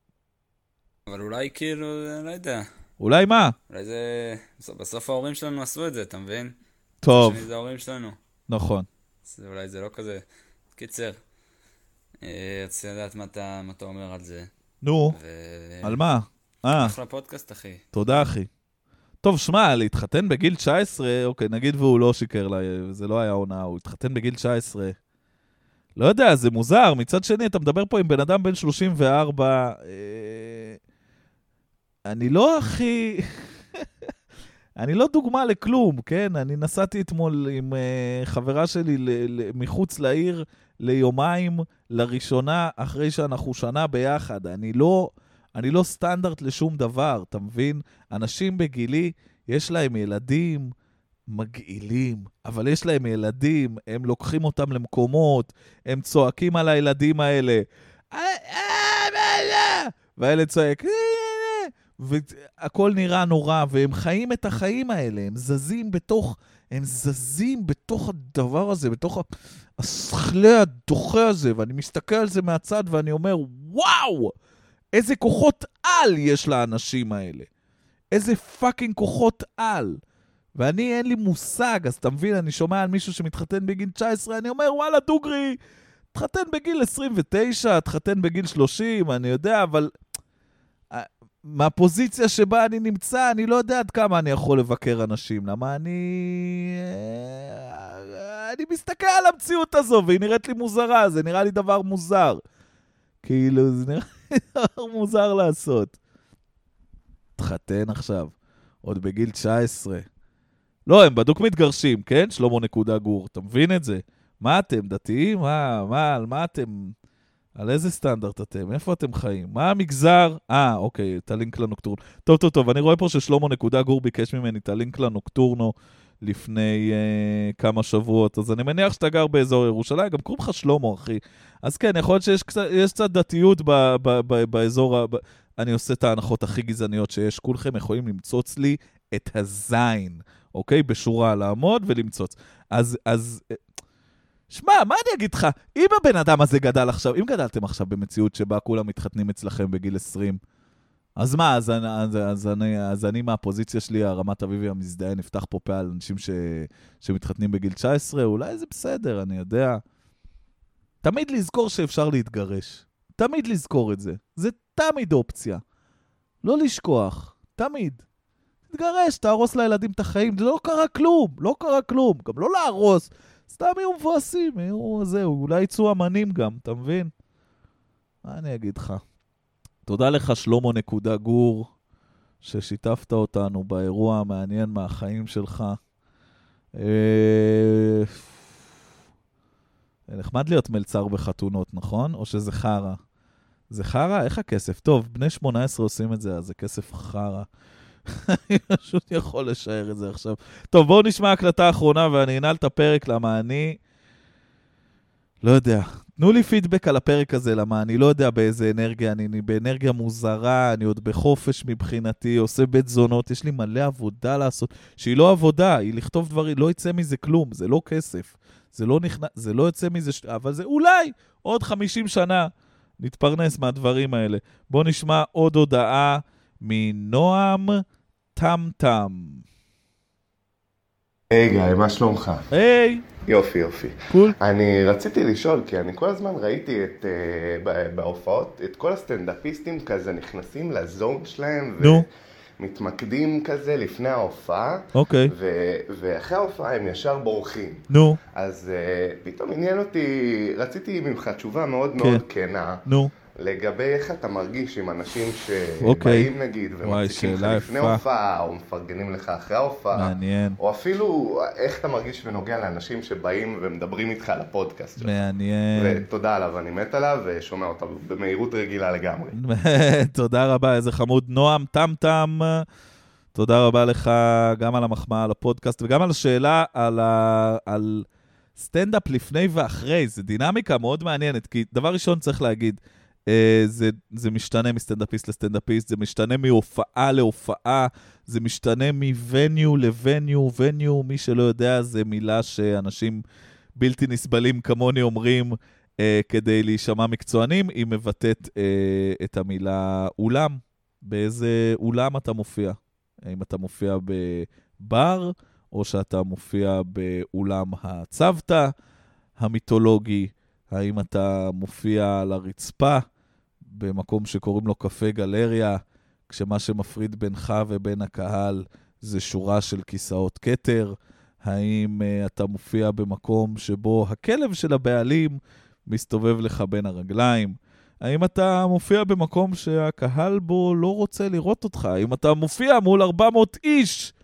אבל אולי כאילו, לא יודע. אולי מה? אולי זה... בסוף ההורים שלנו עשו את זה, אתה מבין? טוב. זה ההורים שלנו. נכון. אז אולי זה לא כזה. קיצר. רציתי לדעת מה אתה, מה אתה אומר על זה. נו, ו... על מה? אה. אחלה פודקאסט, אחי. תודה, אחי. טוב, שמע, להתחתן בגיל תשע עשרה, אוקיי, נגיד והוא לא שיקר לה, זה לא היה עונה, הוא התחתן בגיל תשע עשרה. לא יודע, זה מוזר. מצד שני, אתה מדבר פה עם בן אדם בן שלושים וארבע, אני לא הכי... אני לא דוגמה לכלום, כן? אני נסעתי אתמול עם uh, חברה שלי ל- ל- מחוץ לעיר ליומיים, לראשונה, אחרי שאנחנו שנה ביחד. אני לא, אני לא סטנדרט לשום דבר, אתה מבין? אנשים בגילי, יש להם ילדים מגעילים, אבל יש להם ילדים, הם לוקחים אותם למקומות, הם צועקים על הילדים האלה. והילד צועק... והכל נראה נורא, והם חיים את החיים האלה, הם זזים בתוך, הם זזים בתוך הדבר הזה, בתוך השכלה הדוחה הזה, ואני מסתכל על זה מהצד ואני אומר, וואו, איזה כוחות על יש לאנשים האלה. איזה פאקינג כוחות על. ואני אין לי מושג, אז אתה מבין, אני שומע על מישהו שמתחתן בגיל תשע עשרה, אני אומר, וואלה דוגרי, תחתן בגיל עשרים ותשע, תחתן בגיל שלושים, אני יודע, אבל... מהפוזיציה שבה אני נמצא, אני לא יודע עד כמה אני יכול לבקר אנשים. למה אני... אני מסתכל על המציאות הזו, והיא נראית לי מוזרה, זה נראה לי דבר מוזר. כאילו, זה נראה לי דבר מוזר לעשות. תחתן עכשיו, עוד בגיל תשע עשרה. לא, הם בדוק מתגרשים, כן? שלמה נקודה גור, אתה מבין את זה? מה אתם, דתיים? מה, מה, על מה אתם... על איזה סטנדרט אתם? איפה אתם חיים? מה המגזר? אה, אוקיי, את הלינק לנוקטורנו. טוב, טוב, טוב, אני רואה פה ששלמה נקודה גור ביקש ממני את הלינק לנוקטורנו לפני אה, כמה שבועות, אז אני מניח שאתה גר באזור ירושלים, גם קוראים לך שלמה, אחי. אז כן, יכול להיות שיש קצת, יש קצת דתיות ב, ב, ב, באזור, ב, אני עושה את ההנחות הכי גזעניות שיש, כולכם יכולים למצוץ לי את הזין, אוקיי? בשורה לעמוד ולמצוץ. אז... אז שמע, מה אני אגיד לך? אם הבן אדם הזה גדל עכשיו, אם גדלתם עכשיו במציאות שבה כולם מתחתנים אצלכם בגיל עשרים, אז מה, אז אני, אז, אז אני, אז אני מהפוזיציה שלי, הרמת אביבי המזדהה, נפתח פה פה על אנשים ש, שמתחתנים בגיל תשע עשרה, אולי זה בסדר, אני יודע. תמיד לזכור שאפשר להתגרש. תמיד לזכור את זה. זה תמיד אופציה. לא לשכוח. תמיד. תתגרש, תהרוס לילדים את החיים. זה לא קרה כלום. לא קרה כלום. גם לא להרוס. סתם יהיו מבואסים, יהיו זהו, אולי יצאו אמנים גם, אתה מבין? מה אני אגיד לך? תודה לך שלמה נקודה גור, ששיתפת אותנו באירוע המעניין מהחיים שלך. נחמד להיות מלצר בחתונות, נכון? או שזה חרה? זה חרה? איך הכסף? טוב, בני שמונה עשרה עושים את זה, אז זה כסף חרה. אני פשוט יכול לשער את זה עכשיו. טוב, בואו נשמע הקלטה האחרונה ואני אנעל את הפרק, למה אני... לא יודע. תנו לי פידבק על הפרק הזה, למה אני לא יודע באיזה אנרגיה, אני, אני באנרגיה מוזרה, אני עוד בחופש מבחינתי, עושה בית זונות, יש לי מלא עבודה לעשות, שהיא לא עבודה, היא לכתוב דברים, לא יצא מזה כלום, זה לא כסף, זה לא נכנס, זה לא יצא מזה, ש... אבל זה אולי עוד חמישים שנה נתפרנס מהדברים האלה. בואו נשמע עוד הודעה מנועם טם-טם. היי גיא, מה שלומך? היי. יופי, יופי. קול. אני רציתי לשאול, כי אני כל הזמן ראיתי את, uh, בהופעות, את כל הסטנדאפיסטים כזה נכנסים לזון שלהם, נו. ומתמקדים כזה לפני ההופעה, אוקיי. ו- ואחרי ההופעה הם ישר בורחים. נו. אז uh, פתאום עניין אותי, רציתי ממך תשובה מאוד כן. מאוד כנה. נו. לגבי איך אתה מרגיש עם אנשים שבאים נגיד ומציקים לך לפני הופעה או מפרגנים לך אחרי ההופעה. מעניין. או אפילו איך אתה מרגיש בנוגע לאנשים שבאים ומדברים איתך על הפודקאסט שלך. מעניין. ותודה עליו, אני מת עליו ושומע אותה במהירות רגילה לגמרי. תודה רבה, איזה חמוד. נועם טם-טם, תודה רבה לך גם על המחמאה על הפודקאסט וגם על השאלה על, ה... על סטנדאפ לפני ואחרי. זה דינמיקה מאוד מעניינת, כי דבר ראשון צריך להגיד, Uh, זה, זה משתנה מסטנדאפיסט לסטנדאפיסט, זה משתנה מהופעה להופעה, זה משתנה מווניו לווניו, ווניו, מי שלא יודע, זה מילה שאנשים בלתי נסבלים כמוני אומרים uh, כדי להישמע מקצוענים, היא מבטאת uh, את המילה אולם. באיזה אולם אתה מופיע? האם אתה מופיע בבר, או שאתה מופיע באולם הצוותא המיתולוגי, האם אתה מופיע על הרצפה, במקום שקוראים לו קפה גלריה, כשמה שמפריד בינך ובין הקהל זה שורה של כיסאות כתר, האם uh, אתה מופיע במקום שבו הכלב של הבעלים מסתובב לך בין הרגליים? האם אתה מופיע במקום שהקהל בו לא רוצה לראות אותך? האם אתה מופיע מול ארבע מאות איש?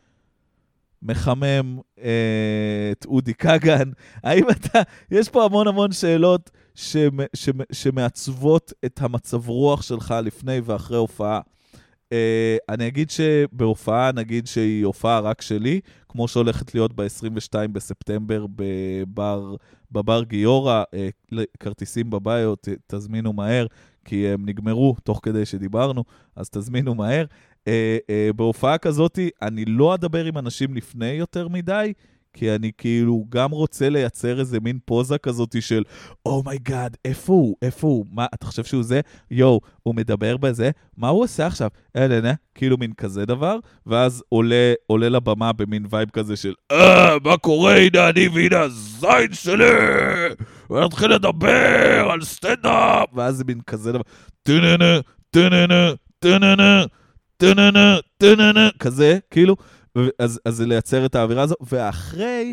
מחמם אה, את אודי קגן? האם אתה... יש פה המון המון שאלות שמ, שמ, שמעצבות את המצב רוח שלך לפני ואחרי הופעה. Uh, אני אגיד שבהופעה, נגיד שהיא הופעה רק שלי, כמו שהולכת להיות ב-עשרים ושניים בספטמבר בבר, בבר גיורא, uh, כרטיסים בביו, ת, תזמינו מהר, כי הם נגמרו תוך כדי שדיברנו, אז תזמינו מהר. Uh, uh, בהופעה כזאת אני לא אדבר עם אנשים לפני יותר מדי, כי אני כאילו גם רוצה לייצר איזה מין פוזה כזאת של, אומייגאד, איפה הוא? איפה הוא? מה, אתה חושב שהוא זה? יו, הוא מדבר בזה? מה הוא עושה עכשיו? אלה, נה, כאילו מין כזה דבר, ואז עולה, עולה לבמה במין וייב כזה של, אה, מה קורה? הנה אני והנה הזין שלי! ונתחיל לדבר על סטנדאפ! ואז זה מין כזה דבר, טננה, טננה, טננה, טננה, טננה, כזה, כאילו, אז, אז זה לייצר את האווירה הזו, ואחרי,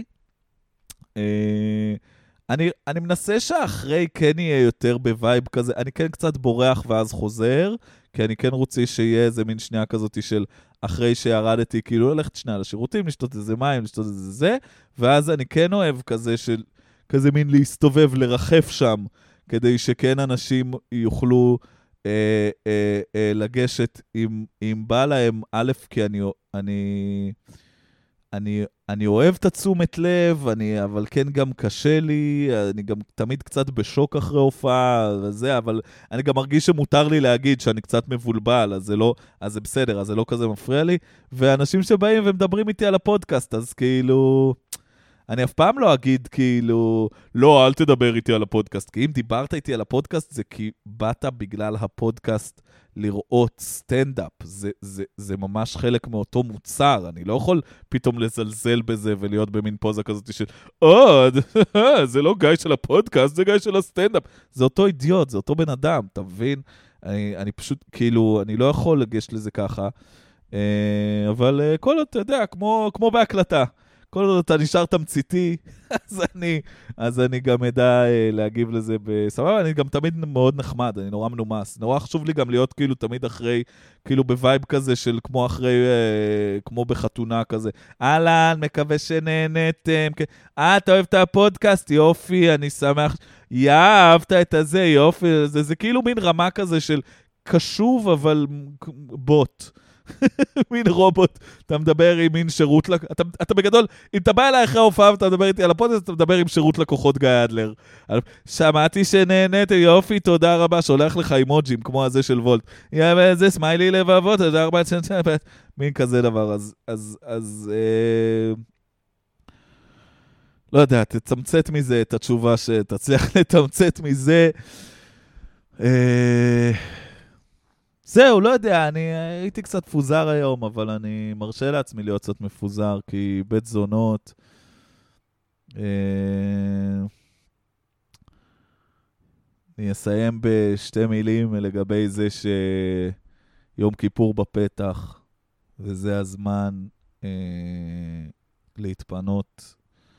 אה, אני, אני מנסה שאחרי כן יהיה יותר בווייב כזה, אני כן קצת בורח ואז חוזר, כי אני כן רוצה שיהיה איזה מין שנייה כזאת של אחרי שירדתי, כאילו ללכת שנייה לשירותים, לשתות איזה מים, לשתות איזה זה, ואז אני כן אוהב כזה של, כזה מין להסתובב, לרחף שם, כדי שכן אנשים יוכלו אה, אה, אה, לגשת אם, אם בא להם, א', כי אני... אני, אני, אני אוהב את התשומת לב, אני, אבל כן גם קשה לי, אני גם תמיד קצת בשוק אחרי הופעה וזה, אבל אני גם מרגיש שמותר לי להגיד שאני קצת מבולבל, אז זה לא, אז זה בסדר, אז זה לא כזה מפריע לי, ואנשים שבאים ומדברים איתי על הפודקאסט, אז כאילו, אני אף פעם לא אגיד כאילו, לא, אל תדבר איתי על הפודקאסט, כי אם דיברת איתי על הפודקאסט, זה כי באת בגלל הפודקאסט, לראות סטנדאפ, זה, זה, זה ממש חלק מאותו מוצר, אני לא יכול פתאום לזלזל בזה ולהיות במין פוזה כזאת של, עוד, זה לא גיא של הפודקאסט, זה גיא של הסטנדאפ, זה אותו אידיוט, זה אותו בן אדם, אתה מבין? אני, אני פשוט, כאילו, אני לא יכול לגשת לזה ככה, אבל כל עוד, אתה יודע, כמו, כמו בהקלטה, כל עוד אתה נשאר תמציתי, אז אני, אז אני גם אדע להגיב לזה בסבבה, אני גם תמיד מאוד נחמד, אני נורא מנומס, נורא חשוב לי גם להיות כאילו תמיד אחרי, כאילו בווייב כזה של כמו אחרי, כמו בחתונה כזה, אהלן, מקווה שנהנתם, אה, אתה אוהב את הפודקאסט, יופי, אני שמח, יא, אהבת את הזה, יופי, זה, זה כאילו מין רמה כזה של קשוב, אבל בוט. מין רובוט, אתה מדבר עם מין שירות, אתה, אתה בגדול, אם אתה בא אליי אחרי ההופעה ואתה מדבר איתי על הפודקאסט, אתה מדבר עם שירות לקוחות גיא אדלר. שמעתי שנהנית, יופי, תודה רבה, שולח לך אימוג'ים, כמו הזה של וולט. זה סמיילי לבבות, תודה רבה, מין כזה דבר, אז, אז, אז, אה... לא יודע, תצמצת מזה את התשובה שתצליח לתמצת מזה. אה... זהו, לא יודע, אני הייתי קצת מפוזר היום, אבל אני מרשה לעצמי להיות קצת מפוזר, כי בית זונות, אה... אני אסיים בשתי מילים לגבי זה שיום כיפור בפתח, וזה הזמן אה... להתפנות,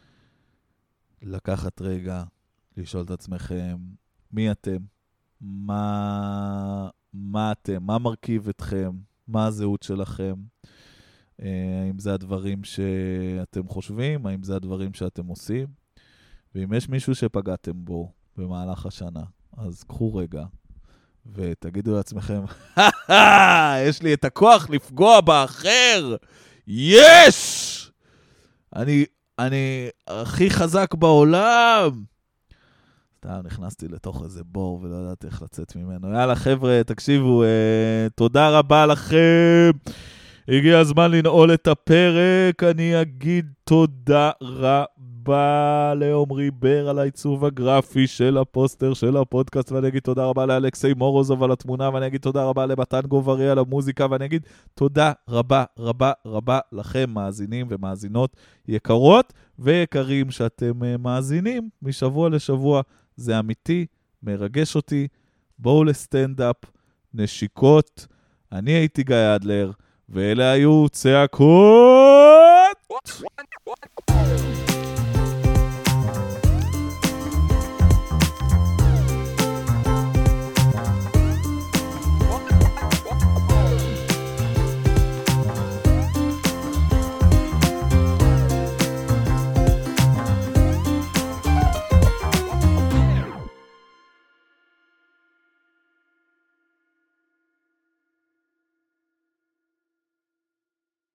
לקחת רגע, לשאול את עצמכם, מי אתם? מה... מה אתם, מה מרכיב אתכם, מה הזהות שלכם, האם זה הדברים שאתם חושבים, האם זה הדברים שאתם עושים, ואם יש מישהו שפגעתם בו במהלך השנה, אז קחו רגע ותגידו לעצמכם, יש לי את הכוח לפגוע באחר, יש! אני, אני הכי חזק בעולם! סתם נכנסתי לתוך איזה בור ולא ידעתי איך לצאת ממנו. יאללה חבר'ה, תקשיבו, אה, תודה רבה לכם. הגיע הזמן לנעול את הפרק. אני אגיד תודה רבה לעומרי בר על העיצוב הגרפי של הפוסטר של הפודקאסט, ואני אגיד תודה רבה לאלכסי מורוזוב על התמונה, ואני אגיד תודה רבה למתן גוברי על המוזיקה, ואני אגיד תודה רבה רבה רבה לכם מאזינים ומאזינות יקרות ויקרים שאתם uh, מאזינים משבוע לשבוע. זה אמיתי, מרגש אותי. בואו לסטנדאפ, נשיקות. אני הייתי גיא אדלר, ואלה היו צעקות.